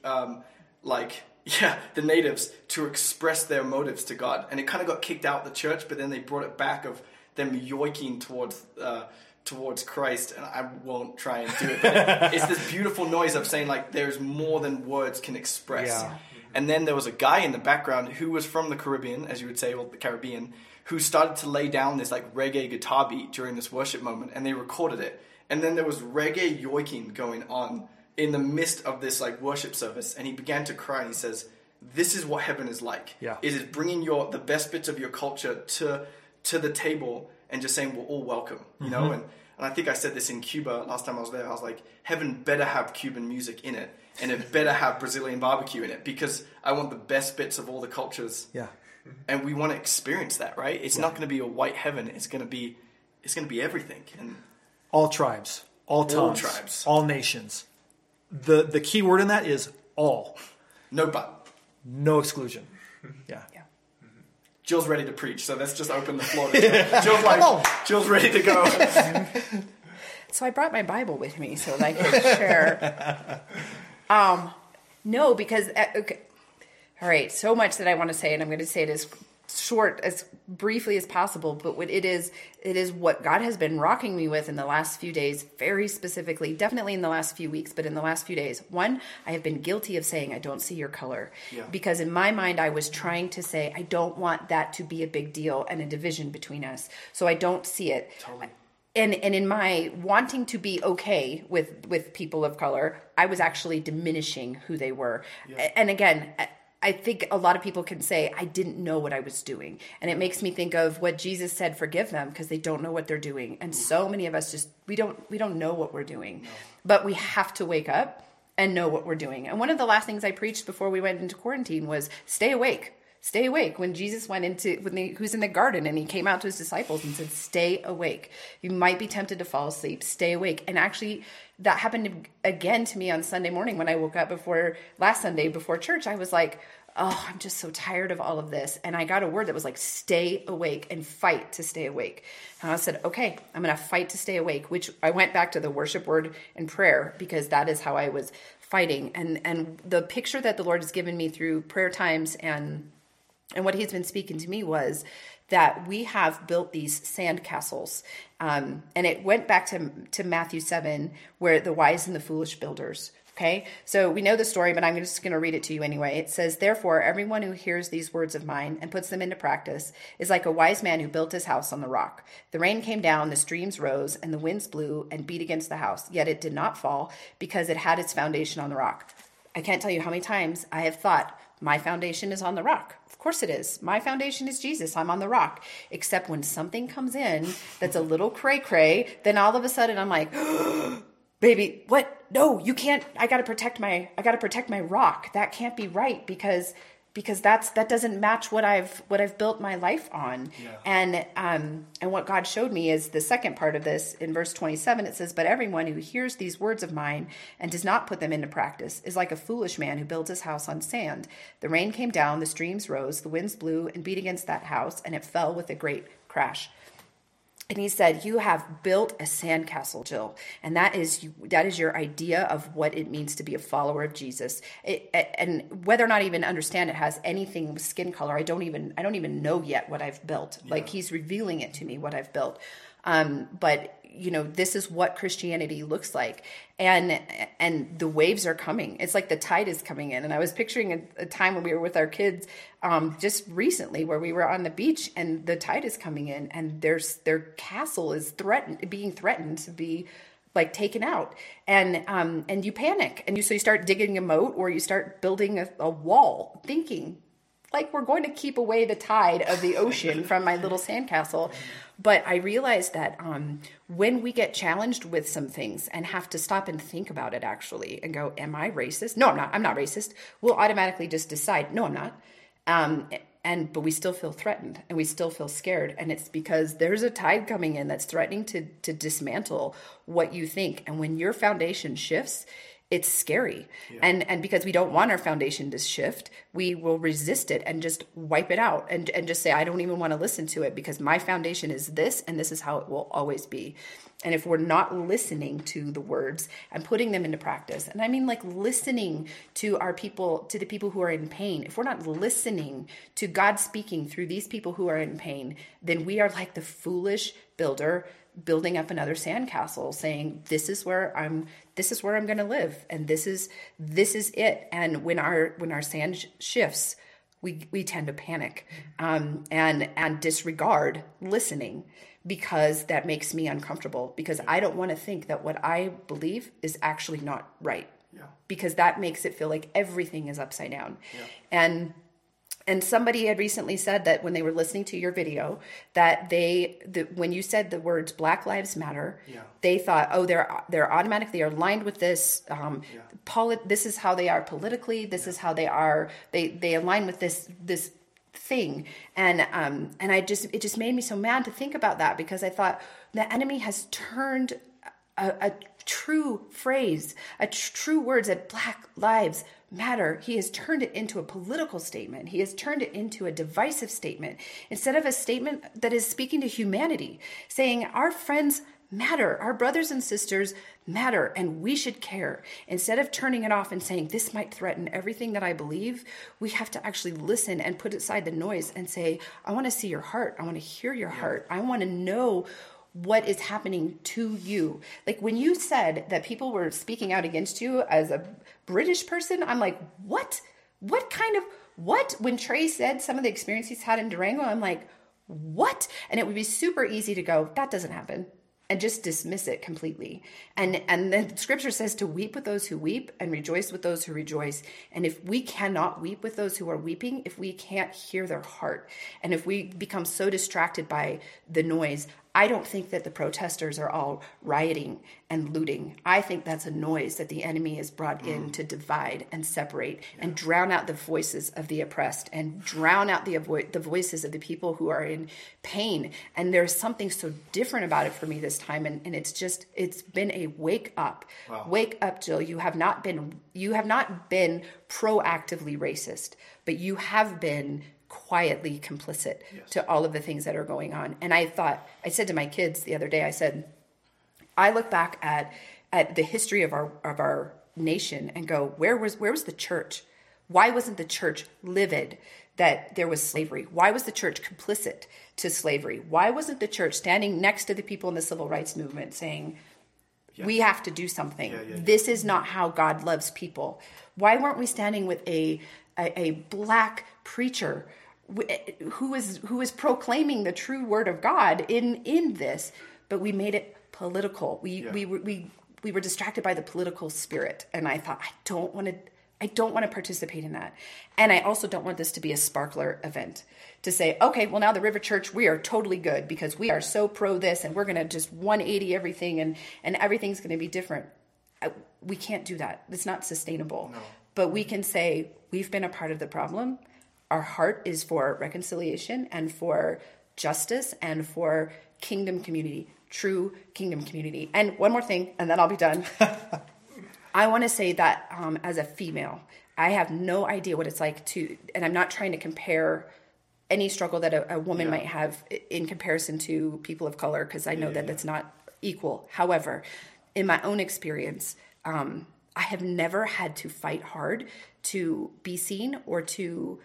[SPEAKER 2] the natives, to express their motives to God. And it kind of got kicked out of the church, but then they brought it back of them yoiking towards Christ. And I won't try and do it, but it's this beautiful noise of saying, like, there's more than words can express.
[SPEAKER 1] Yeah.
[SPEAKER 2] And then there was a guy in the background who was from the Caribbean, as you would say, or the Caribbean, who started to lay down this, like, reggae guitar beat during this worship moment, and they recorded it. And then there was reggae yoiking going on in the midst of this, like, worship service. And he began to cry, and he says, this is what heaven is like.
[SPEAKER 1] Yeah.
[SPEAKER 2] It is bringing the best bits of your culture to the table and just saying we're all welcome, you know? And I think I said this in Cuba last time I was there. I was like, heaven better have Cuban music in it, and it better have Brazilian barbecue in it, because I want the best bits of all the cultures.
[SPEAKER 1] Yeah.
[SPEAKER 2] And we want to experience that, right? It's not going to be a white heaven. It's going to be everything. And
[SPEAKER 1] All tribes, all tongues,
[SPEAKER 2] tribes.
[SPEAKER 1] all nations. The key word in that is all.
[SPEAKER 2] no but.
[SPEAKER 1] No exclusion. Yeah.
[SPEAKER 2] Jill's ready to preach, so let's just open the floor to Jill. Jill's ready to go.
[SPEAKER 3] So I brought my Bible with me so that I could share. No, because okay. All right, so much that I want to say, and I'm going to say it as short, as briefly as possible. But what it is what God has been rocking me with in the last few days, very specifically, definitely in the last few weeks, but in the last few days. One, I have been guilty of saying I don't see your color, because in my mind I was trying to say I don't want that to be a big deal and a division between us, so I don't see it.
[SPEAKER 2] Totally.
[SPEAKER 3] And in my wanting to be okay with people of color, I was actually diminishing who they were. Yeah. And again, I think a lot of people can say, I didn't know what I was doing. And it makes me think of what Jesus said, forgive them because they don't know what they're doing. And so many of us we don't know what we're doing. No. But we have to wake up and know what we're doing. And one of the last things I preached before we went into quarantine was stay awake. Stay awake. When Jesus he was in the garden and he came out to his disciples and said, stay awake. You might be tempted to fall asleep. Stay awake. And actually, that happened again to me on Sunday morning when I woke up last Sunday before church. I was like, oh, I'm just so tired of all of this. And I got a word that was like, stay awake and fight to stay awake. And I said, okay, I'm going to fight to stay awake, which I went back to the worship word and prayer, because that is how I was fighting. And the picture that the Lord has given me through prayer times and what he's been speaking to me was that we have built these sand castles. And it went back to Matthew 7, where the wise and the foolish builders. Okay, so we know the story, but I'm just going to read it to you anyway. It says, therefore, everyone who hears these words of mine and puts them into practice is like a wise man who built his house on the rock. The rain came down, the streams rose, and the winds blew and beat against the house. Yet it did not fall because it had its foundation on the rock. I can't tell you how many times I have thought, my foundation is on the rock. Of course it is. My foundation is Jesus. I'm on the rock. Except when something comes in that's a little cray-cray, then all of a sudden I'm like, baby, what? No, you can't. I got to protect my rock. That can't be right because that doesn't match what I've built my life on. Yeah. And what God showed me is the second part of this in verse 27. It says, but everyone who hears these words of mine and does not put them into practice is like a foolish man who builds his house on sand. The rain came down, the streams rose, the winds blew and beat against that house, and it fell with a great crash. And he said, you have built a sandcastle, Jill. And that is your idea of what it means to be a follower of Jesus. And whether or not I even understand it has anything with skin color, I don't even know yet what I've built. Yeah. Like he's revealing it to me, what I've built. But this is what Christianity looks like. And the waves are coming. It's like the tide is coming in. And I was picturing a time when we were with our kids just recently where we were on the beach and the tide is coming in and their castle is being threatened to be like taken out. And you panic. And so you start digging a moat or you start building a wall thinking like we're going to keep away the tide of the ocean from my little sandcastle. But I realized that when we get challenged with some things and have to stop and think about it actually and go, am I racist? No, I'm not. I'm not racist. We'll automatically just decide, no, I'm not. But we still feel threatened and we still feel scared. And it's because there's a tide coming in that's threatening to dismantle what you think. And when your foundation shifts, it's scary. Yeah. And because we don't want our foundation to shift, we will resist it and just wipe it out and just say, I don't even want to listen to it because my foundation is this and this is how it will always be. And if we're not listening to the words and putting them into practice, and I mean like listening to our people, to the people who are in pain, if we're not listening to God speaking through these people who are in pain, then we are like the foolish builder building up another sandcastle saying, this is where I'm going to live. And this is it. And when our sand shifts, we tend to panic, and disregard listening because that makes me uncomfortable because I don't want to think that what I believe is actually not right. Yeah. Because that makes it feel like everything is upside down. Yeah. And somebody had recently said that when they were listening to your video, that when you said the words Black Lives Matter, yeah. they thought, oh, they're automatically aligned with this. This is how they are politically. This is how they are. They align with this thing. And it just made me so mad to think about that because I thought the enemy has turned a true phrase, true words that Black Lives Matter. He has turned it into a political statement. He has turned it into a divisive statement instead of a statement that is speaking to humanity, saying our friends matter, our brothers and sisters matter, and we should care. Instead of turning it off and saying this might threaten everything that I believe, we have to actually listen and put aside the noise and say, I want to see your heart. I want to hear your heart. I want to know what is happening to you. Like when you said that people were speaking out against you as a British person, I'm like, what? What? When Trey said some of the experience he's had in Durango, I'm like, what? And it would be super easy to go, that doesn't happen. And just dismiss it completely. And then scripture says to weep with those who weep and rejoice with those who rejoice. And if we cannot weep with those who are weeping, if we can't hear their heart, and if we become so distracted by the noise, I don't think that the protesters are all rioting and looting. I think that's a noise that the enemy has brought in to divide and separate and drown out the voices of the oppressed and drown out the voices of the people who are in pain. And there's something so different about it for me this time. And it's been a wake up. Wow. Wake up, Jill. You have not been proactively racist, but you have been quietly complicit to all of the things that are going on. And I said to my kids the other day, I said, I look back at the history of our nation and go, where was the church? Why wasn't the church livid that there was slavery? Why was the church complicit to slavery? Why wasn't the church standing next to the people in the civil rights movement saying, We have to do something.
[SPEAKER 2] Yeah.
[SPEAKER 3] This is not how God loves people. Why weren't we standing with a black preacher who is proclaiming the true word of God in this? But we made it political. We were distracted by the political spirit, and I thought, I don't want to participate in that. And I also don't want this to be a sparkler event to say, okay, well, now the River Church, we are totally good because we are so pro this and we're going to just 180 everything and everything's going to be different. We can't do that. It's not sustainable.
[SPEAKER 2] No.
[SPEAKER 3] But we can say we've been a part of the problem. Our heart is for reconciliation and for justice and for kingdom community, true kingdom community. And one more thing, and then I'll be done. I want to say that as a female, I have no idea what it's like and I'm not trying to compare any struggle that a woman might have in comparison to people of color, because I know that it's not equal. However, in my own experience, I have never had to fight hard to be seen or to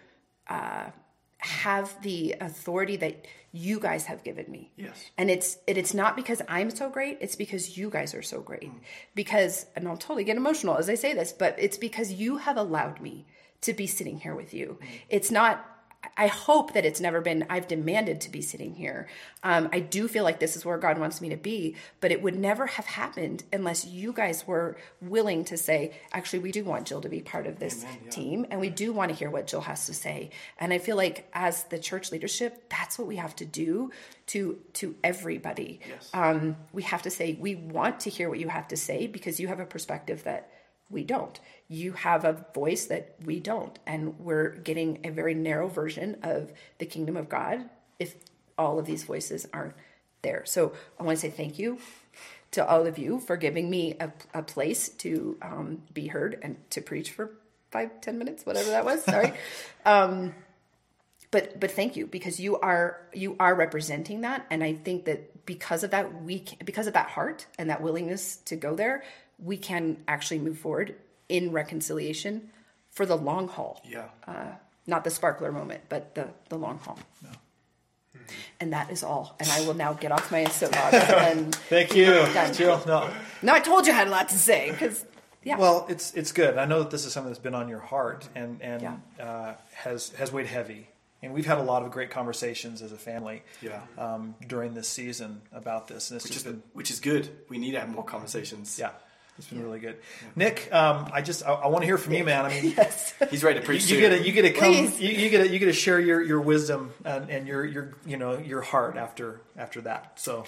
[SPEAKER 3] have the authority that you guys have given me.
[SPEAKER 2] Yes.
[SPEAKER 3] And it's not because I'm so great, it's because you guys are so great. Because, and I'll totally get emotional as I say this, but it's because you have allowed me to be sitting here with you. It's not, I hope that it's never been, I've demanded to be sitting here. I do feel like this is where God wants me to be, but it would never have happened unless you guys were willing to say, actually, we do want Jill to be part of this team, and we do want to hear what Jill has to say. And I feel like as the church leadership, that's what we have to do to everybody.
[SPEAKER 2] Yes.
[SPEAKER 3] We have to say, we want to hear what you have to say because you have a perspective that we don't. You have a voice that we don't. And we're getting a very narrow version of the kingdom of God if all of these voices aren't there. So I want to say thank you to all of you for giving me a place to be heard and to preach for 5-10 minutes, whatever that was. Sorry. But thank you, because you are representing that. And I think that because of that, because of that heart and that willingness to go there, we can actually move forward in reconciliation for the long haul.
[SPEAKER 2] Yeah.
[SPEAKER 3] Not the sparkler moment, but the long haul. No. And that is all. And I will now get off my soapbox. And
[SPEAKER 1] Thank you, Jill.
[SPEAKER 3] No, I told you I had a lot to say. Yeah.
[SPEAKER 1] Well, it's good. I know that this is something that's been on your heart and has weighed heavy. And we've had a lot of great conversations as a family during this season about this. And
[SPEAKER 2] which is good. We need to have more conversations.
[SPEAKER 1] Yeah. It's been really good. Nick, I want to hear from you, man. I mean,
[SPEAKER 3] yes.
[SPEAKER 2] He's ready to preach.
[SPEAKER 1] You get to come. You get to share your wisdom and your heart after that. So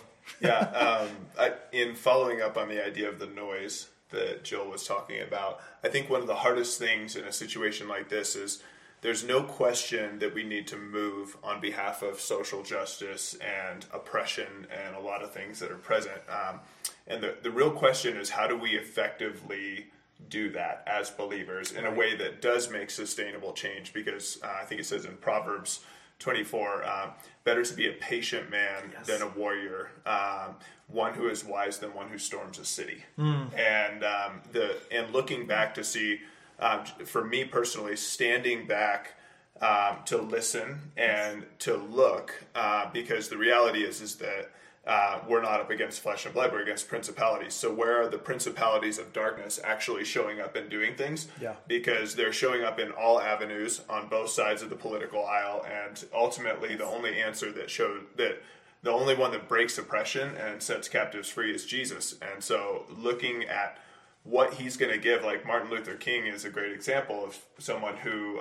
[SPEAKER 4] in following up on the idea of the noise that Jill was talking about, I think one of the hardest things in a situation like this is there's no question that we need to move on behalf of social justice and oppression and a lot of things that are present. And the real question is, how do we effectively do that as believers in a way that does make sustainable change? Because I think it says in Proverbs 24, better to be a patient man than a warrior, one who is wise than one who storms a city. And looking back to see, for me personally, standing back to listen and to look, because the reality is that we're not up against flesh and blood, we're against principalities. So where are the principalities of darkness actually showing up and doing things?
[SPEAKER 1] Yeah.
[SPEAKER 4] Because they're showing up in all avenues on both sides of the political aisle, and ultimately the only answer the only one that breaks oppression and sets captives free is Jesus. And so looking at what he's going to give, like Martin Luther King is a great example of someone who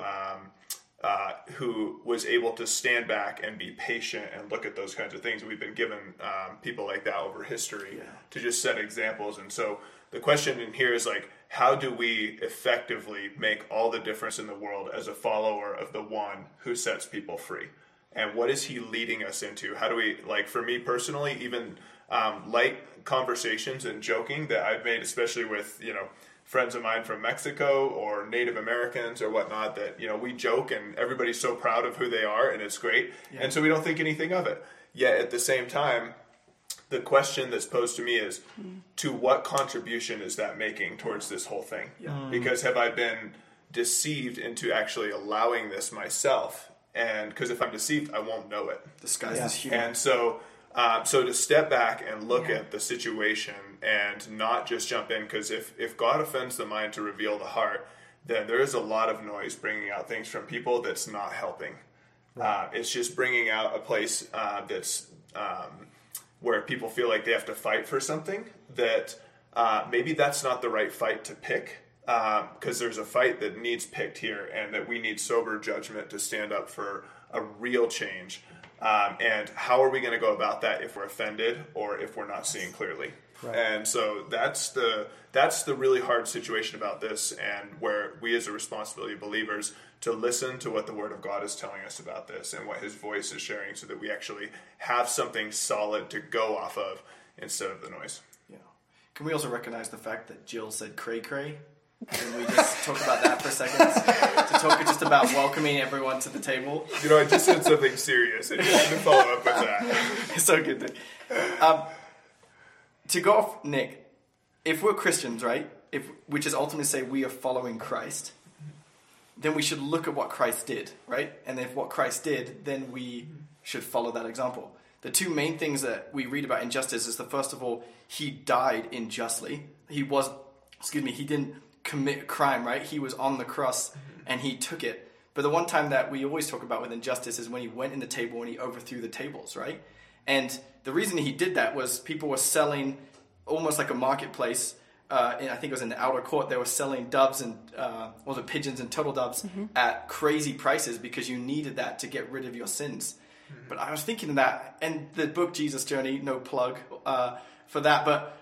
[SPEAKER 4] was able to stand back and be patient and look at those kinds of things. We've been given people like that over history to just set examples. And so the question in here is like, how do we effectively make all the difference in the world as a follower of the one who sets people free? And what is he leading us into? How do we, like for me personally, even light conversations and joking that I've made, especially with, friends of mine from Mexico or Native Americans or whatnot, that, we joke and everybody's so proud of who they are and it's great. Yeah. And so we don't think anything of it. Yet at the same time, the question that's posed to me is, to what contribution is that making towards this whole thing? Yeah. Because have I been deceived into actually allowing this myself? And because if I'm deceived, I won't know it.
[SPEAKER 2] The sky is huge.
[SPEAKER 4] And so So to step back and look at the situation and not just jump in, because if God offends the mind to reveal the heart, then there is a lot of noise bringing out things from people that's not helping. Right. It's just bringing out a place that's where people feel like they have to fight for something that maybe that's not the right fight to pick, because there's a fight that needs picked here, and that we need sober judgment to stand up for a real change. And how are we going to go about that if we're offended or if we're not seeing clearly? Right. And so that's the really hard situation about this, and where we as a responsibility of believers to listen to what the Word of God is telling us about this and what His voice is sharing, so that we actually have something solid to go off of instead of the noise.
[SPEAKER 2] Yeah. Can we also recognize the fact that Jill said cray cray? Can we just talk about that for a second? To talk just about welcoming everyone to the table.
[SPEAKER 4] I just said something serious, and you had to follow up with that.
[SPEAKER 2] It's so good, Nick. To go off, Nick, if we're Christians, right, which is ultimately say we are following Christ, then we should look at what Christ did, right? And if what Christ did, then we should follow that example. The two main things that we read about injustice is first of all, He died unjustly. He didn't commit a crime, right? He was on the cross and He took it. But the one time that we always talk about with injustice is when He went in the table and He overthrew the tables, right? And the reason He did that was people were selling almost like a marketplace. I think it was in the outer court. They were selling doves and pigeons and turtle doves at crazy prices because you needed that to get rid of your sins. But I was thinking of that, and the book Jesus Journey, no plug for that, but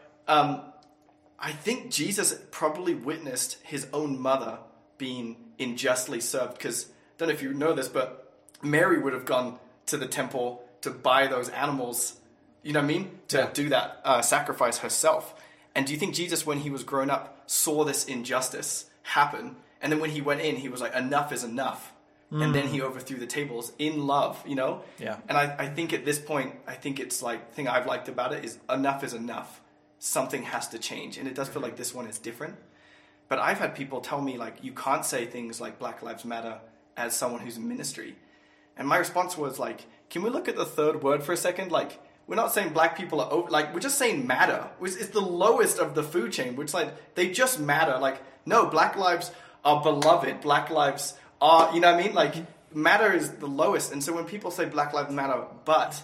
[SPEAKER 2] I think Jesus probably witnessed His own mother being unjustly served, because I don't know if you know this, but Mary would have gone to the temple to buy those animals, you know what I mean? To do that sacrifice herself. And do you think Jesus, when He was grown up, saw this injustice happen? And then when He went in, He was like, enough is enough. And then He overthrew the tables in love, Yeah. And I think at this point, I think it's like, the thing I've liked about it is enough is enough. Something has to change. And it does feel like this one is different. But I've had people tell me, like, you can't say things like Black Lives Matter as someone who's in ministry. And my response was like, can we look at the third word for a second? Like, we're not saying black people are we're just saying matter. It's the lowest of the food chain, which like they just matter. Like, no, black lives are beloved. Black lives are, you know what I mean? Like, matter is the lowest. And so when people say Black Lives Matter, but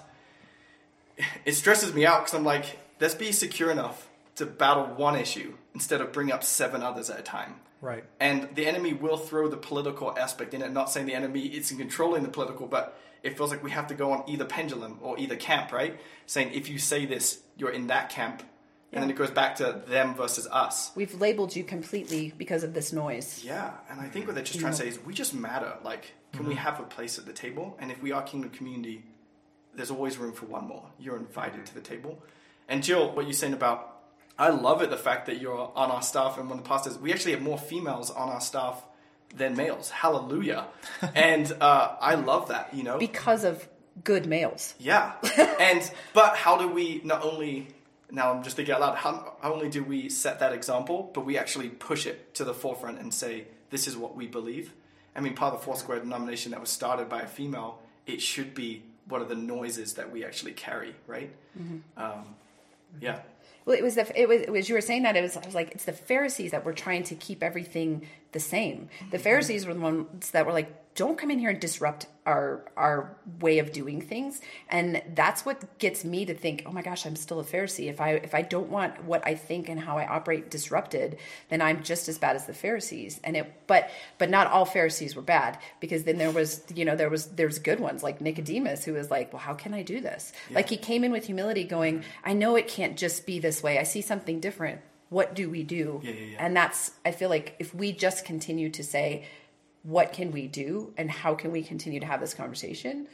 [SPEAKER 2] it stresses me out, because I'm like, let's be secure enough to battle one issue instead of bring up 7 others at a time.
[SPEAKER 1] Right.
[SPEAKER 2] And the enemy will throw the political aspect in it. Not saying the enemy is in controlling the political, but it feels like we have to go on either pendulum or either camp, right? Saying if you say this, you're in that camp. And then it goes back to them versus us.
[SPEAKER 3] We've labeled you completely because of this noise.
[SPEAKER 2] Yeah, and I think what they're just trying to say is we just matter. Like, can we have a place at the table? And if we are Kingdom Community, there's always room for one more. You're invited to the table. And Jill, what you're saying about, I love it, the fact that you're on our staff, and one of the pastors, we actually have more females on our staff than males. Hallelujah. And I love that,
[SPEAKER 3] Because of good males.
[SPEAKER 2] Yeah. But how do we not only, now I'm just thinking out loud, how only do we set that example, but we actually push it to the forefront and say, this is what we believe? I mean, part of the Foursquare denomination that was started by a female, it should be what are the noises that we actually carry, right? Mm-hmm. Yeah.
[SPEAKER 3] Well, it was you were saying that, I was like, it's the Pharisees that were trying to keep everything the same. The Pharisees were the ones that were like, don't come in here and disrupt our way of doing things. And that's what gets me to think, oh my gosh, I'm still a Pharisee. If I don't want what I think and how I operate disrupted, then I'm just as bad as the Pharisees. And but not all Pharisees were bad, because then there's good ones like Nicodemus, who was like, well, how can I do this? Yeah. Like, he came in with humility going, I know it can't just be this way. I see something different. What do we do? Yeah. And I feel like if we just continue to say, what can we do and how can we continue to have this conversation?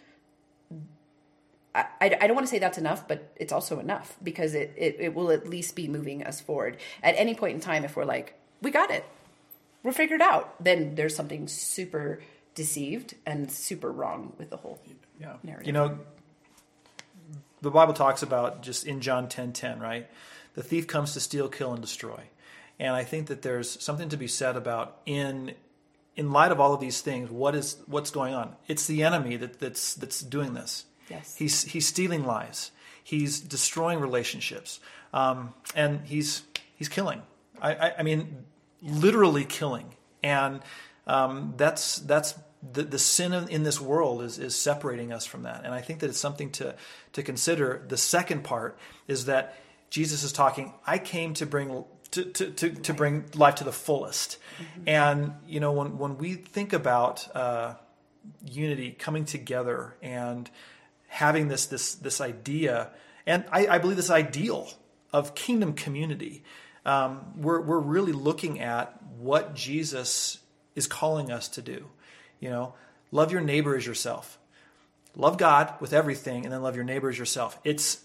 [SPEAKER 3] I don't want to say that's enough, but it's also enough, because it will at least be moving us forward. At any point in time, if we're like, we got it, we're figured out, then there's something super deceived and super wrong with the whole narrative.
[SPEAKER 1] The Bible talks about, just in John 10:10, right? The thief comes to steal, kill, and destroy. And I think that there's something to be said about in light of all of these things, what's going on? It's the enemy that's doing this.
[SPEAKER 3] Yes.
[SPEAKER 1] He's stealing lives. He's destroying relationships, and he's killing. I mean, literally killing. And that's the sin in this world is separating us from that. And I think that it's something to consider. The second part is that Jesus is talking, I came to bring to bring life to the fullest. Mm-hmm. And when we think about unity, coming together, and having this idea, and I believe this ideal of kingdom community, we're really looking at what Jesus is calling us to do. Love your neighbor as yourself. Love God with everything, and then love your neighbor as yourself. It's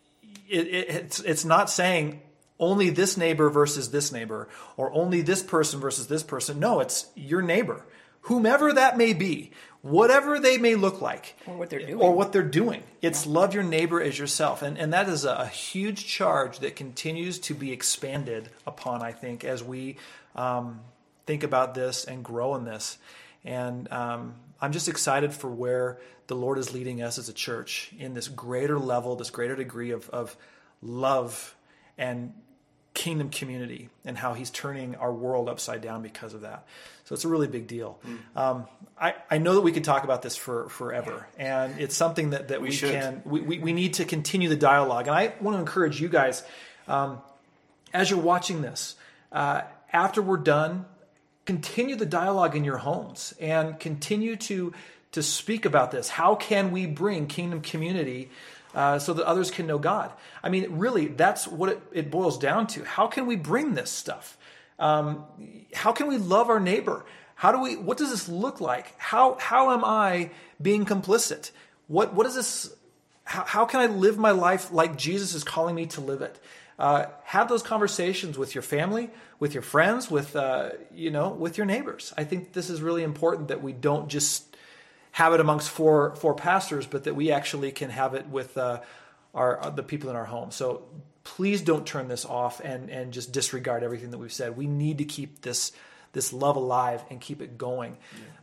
[SPEAKER 1] not saying only this neighbor versus this neighbor, or only this person versus this person. No, it's your neighbor, whomever that may be, whatever they may look like,
[SPEAKER 3] or what they're doing.
[SPEAKER 1] It's love your neighbor as yourself, and that is a huge charge that continues to be expanded upon, I think, as we think about this and grow in this. And I'm just excited for where the Lord is leading us as a church in this greater level, this greater degree of love and kingdom community, and how he's turning our world upside down because of that. So it's a really big deal. I know that we could talk about this forever, and it's something that we need to continue the dialogue. And I want to encourage you guys, as you're watching this, after we're done, continue the dialogue in your homes and continue to speak about this. How can we bring kingdom community so that others can know God? I mean, really, that's what it boils down to. How can we bring this stuff? How can we love our neighbor? What does this look like? How am I being complicit? What is this? How can I live my life like Jesus is calling me to live it? Have those conversations with your family, with your friends, with your neighbors. I think this is really important, that we don't just have it amongst four pastors, but that we actually can have it with the people in our home. So please don't turn this off and just disregard everything that we've said. We need to keep this love alive and keep it going.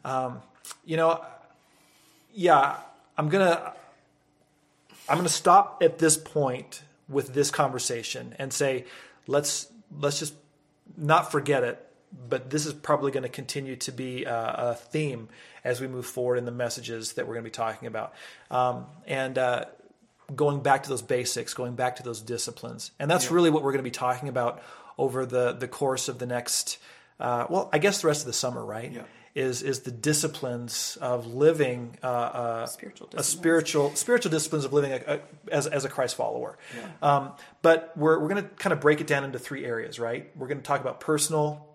[SPEAKER 1] Yeah. I'm gonna stop at this point with this conversation and say, let's just not forget it, but this is probably going to continue to be a theme as we move forward in the messages that we're going to be talking about. And going back to those basics, going back to those disciplines. And that's really what we're going to be talking about over the course of the next, I guess the rest of the summer, right? Yeah. Is the disciplines of living spiritual disciplines of living as a Christ follower. Yeah. But we're going to kind of break it down into three areas, right? We're going to talk about personal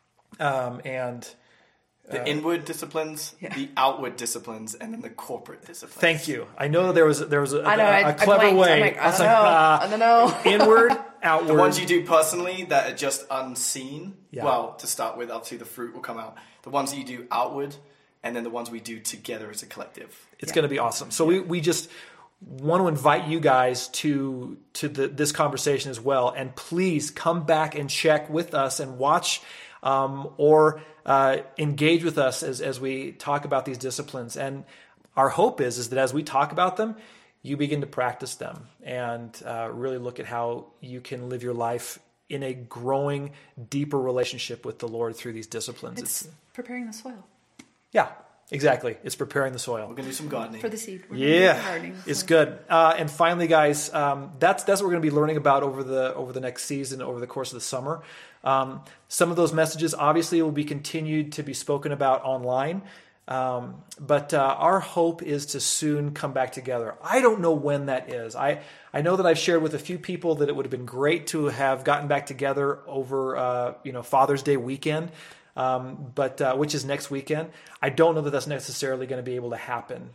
[SPEAKER 1] and
[SPEAKER 2] the inward disciplines, the outward disciplines, and then the corporate disciplines.
[SPEAKER 1] Thank you. I know there was a clever way.
[SPEAKER 3] I don't know.
[SPEAKER 1] Inward, outward.
[SPEAKER 2] The ones you do personally that are just unseen. Yeah. Well, to start with, obviously the fruit will come out. The ones that you do outward, and then the ones we do together as a collective.
[SPEAKER 1] It's going to be awesome. So we just want to invite you guys to this conversation as well. And please come back and check with us and watch or engage with us as we talk about these disciplines. And our hope is that as we talk about them, you begin to practice them and really look at how you can live your life in a growing, deeper relationship with the Lord through these disciplines.
[SPEAKER 3] It's preparing the soil.
[SPEAKER 1] Yeah, exactly. It's preparing the soil.
[SPEAKER 2] We're going to do some gardening.
[SPEAKER 3] For the seed.
[SPEAKER 1] It's good. And finally, guys, that's what we're going to be learning about over the next season, over the course of the summer. Some of those messages obviously will be continued to be spoken about online. But our hope is to soon come back together. I don't know when that is. I know that I've shared with a few people that it would have been great to have gotten back together over Father's Day weekend, but which is next weekend. I don't know that that's necessarily going to be able to happen.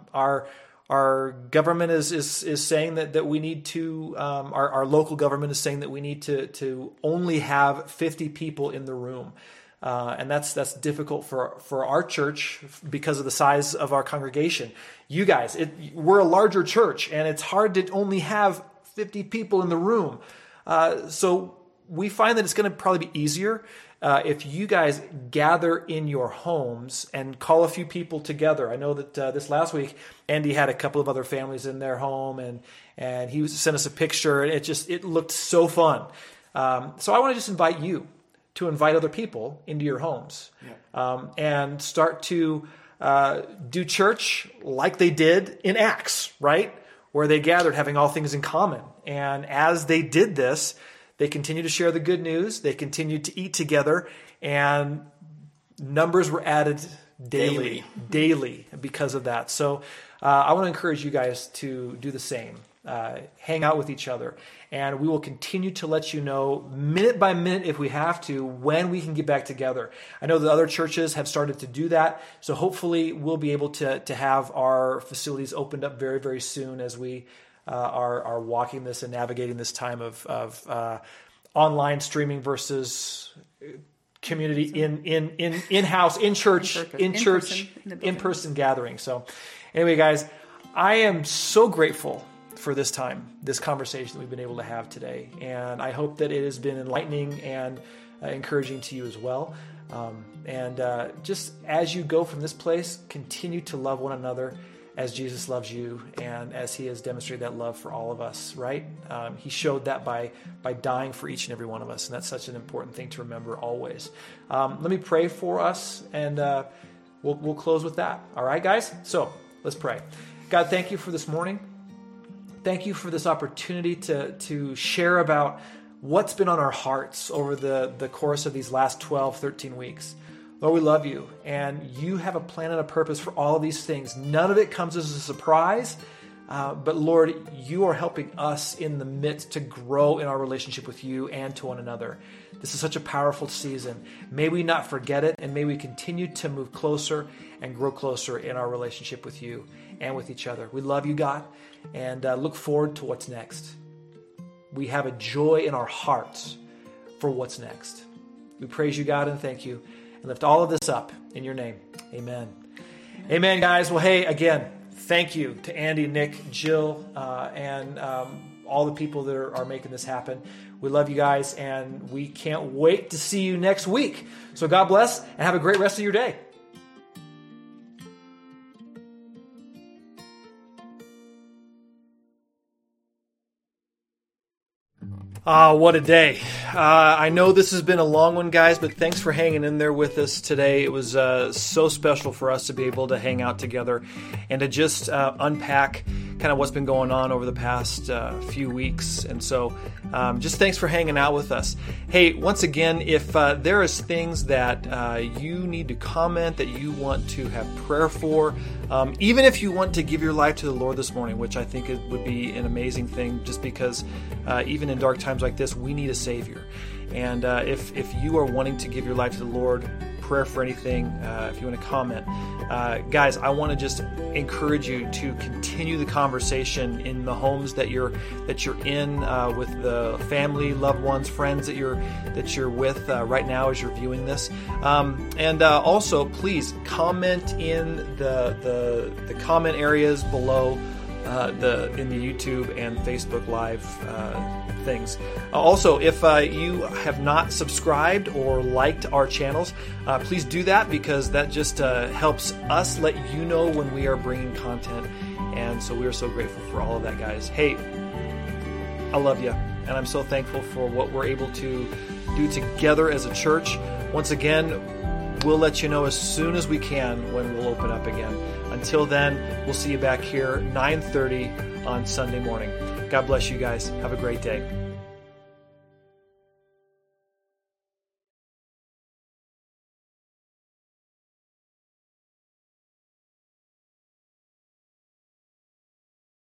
[SPEAKER 1] Our government is saying that we need to. Our local government is saying that we need to only have 50 people in the room. And that's difficult for our church because of the size of our congregation. You guys, we're a larger church, and it's hard to only have 50 people in the room. So we find that it's going to probably be easier if you guys gather in your homes and call a few people together. I know that this last week, Andy had a couple of other families in their home, and he sent us a picture, and it looked so fun. So I want to just invite you to invite other people into your homes, and start to do church like they did in Acts, right? Where they gathered having all things in common. And as they did this, they continued to share the good news. They continued to eat together, and numbers were added daily because of that. So I want to encourage you guys to do the same. Hang out with each other, and we will continue to let you know minute by minute, if we have to, when we can get back together. I know that other churches have started to do that, so hopefully we'll be able to have our facilities opened up very, very soon as we are walking this and navigating this time of online streaming versus community in-house, in church, in-person gathering. So anyway, guys, I am so grateful for this time, this conversation that we've been able to have today. And I hope that it has been enlightening and encouraging to you as well. Just as you go from this place, continue to love one another as Jesus loves you and as he has demonstrated that love for all of us, right? He showed that by dying for each and every one of us. And that's such an important thing to remember always. Let me pray for us, and we'll close with that. All right, guys? So let's pray. God, thank you for this morning. Thank you for this opportunity to share about what's been on our hearts over the course of these last 12, 13 weeks. Lord, we love you, and you have a plan and a purpose for all of these things. None of it comes as a surprise, but Lord, you are helping us in the midst to grow in our relationship with you and to one another. This is such a powerful season. May we not forget it, and may we continue to move closer and grow closer in our relationship with you and with each other. We love you, God, and look forward to what's next. We have a joy in our hearts for what's next. We praise you, God, and thank you, and lift all of this up in your name. Amen. Amen, guys. Well, hey, again, thank you to Andy, Nick, Jill, and all the people that are making this happen. We love you guys, and we can't wait to see you next week. So God bless, and have a great rest of your day. What a day. I know this has been a long one, guys, but thanks for hanging in there with us today. It was so special for us to be able to hang out together and to just unpack kind of what's been going on over the past few weeks. And so just thanks for hanging out with us. Hey, once again, if there is things that you need to comment, that you want to have prayer for, even if you want to give your life to the Lord this morning, which I think it would be an amazing thing, just because even in dark times like this, we need a Savior. And if you are wanting to give your life to the Lord, prayer for anything, if you want to comment, guys, I want to just encourage you to continue the conversation in the homes that you're in, with the family, loved ones, friends that you're with right now as you're viewing this, and also please comment in the comment areas below in the YouTube and Facebook Live things. Also, if you have not subscribed or liked our channels, please do that, because that just helps us let you know when we are bringing content. And so we are so grateful for all of that, guys. Hey, I love you, and I'm so thankful for what we're able to do together as a church. Once again, we'll let you know as soon as we can when we'll open up again. Until then, we'll see you back here 9:30 on Sunday morning. God bless you guys. Have a great day.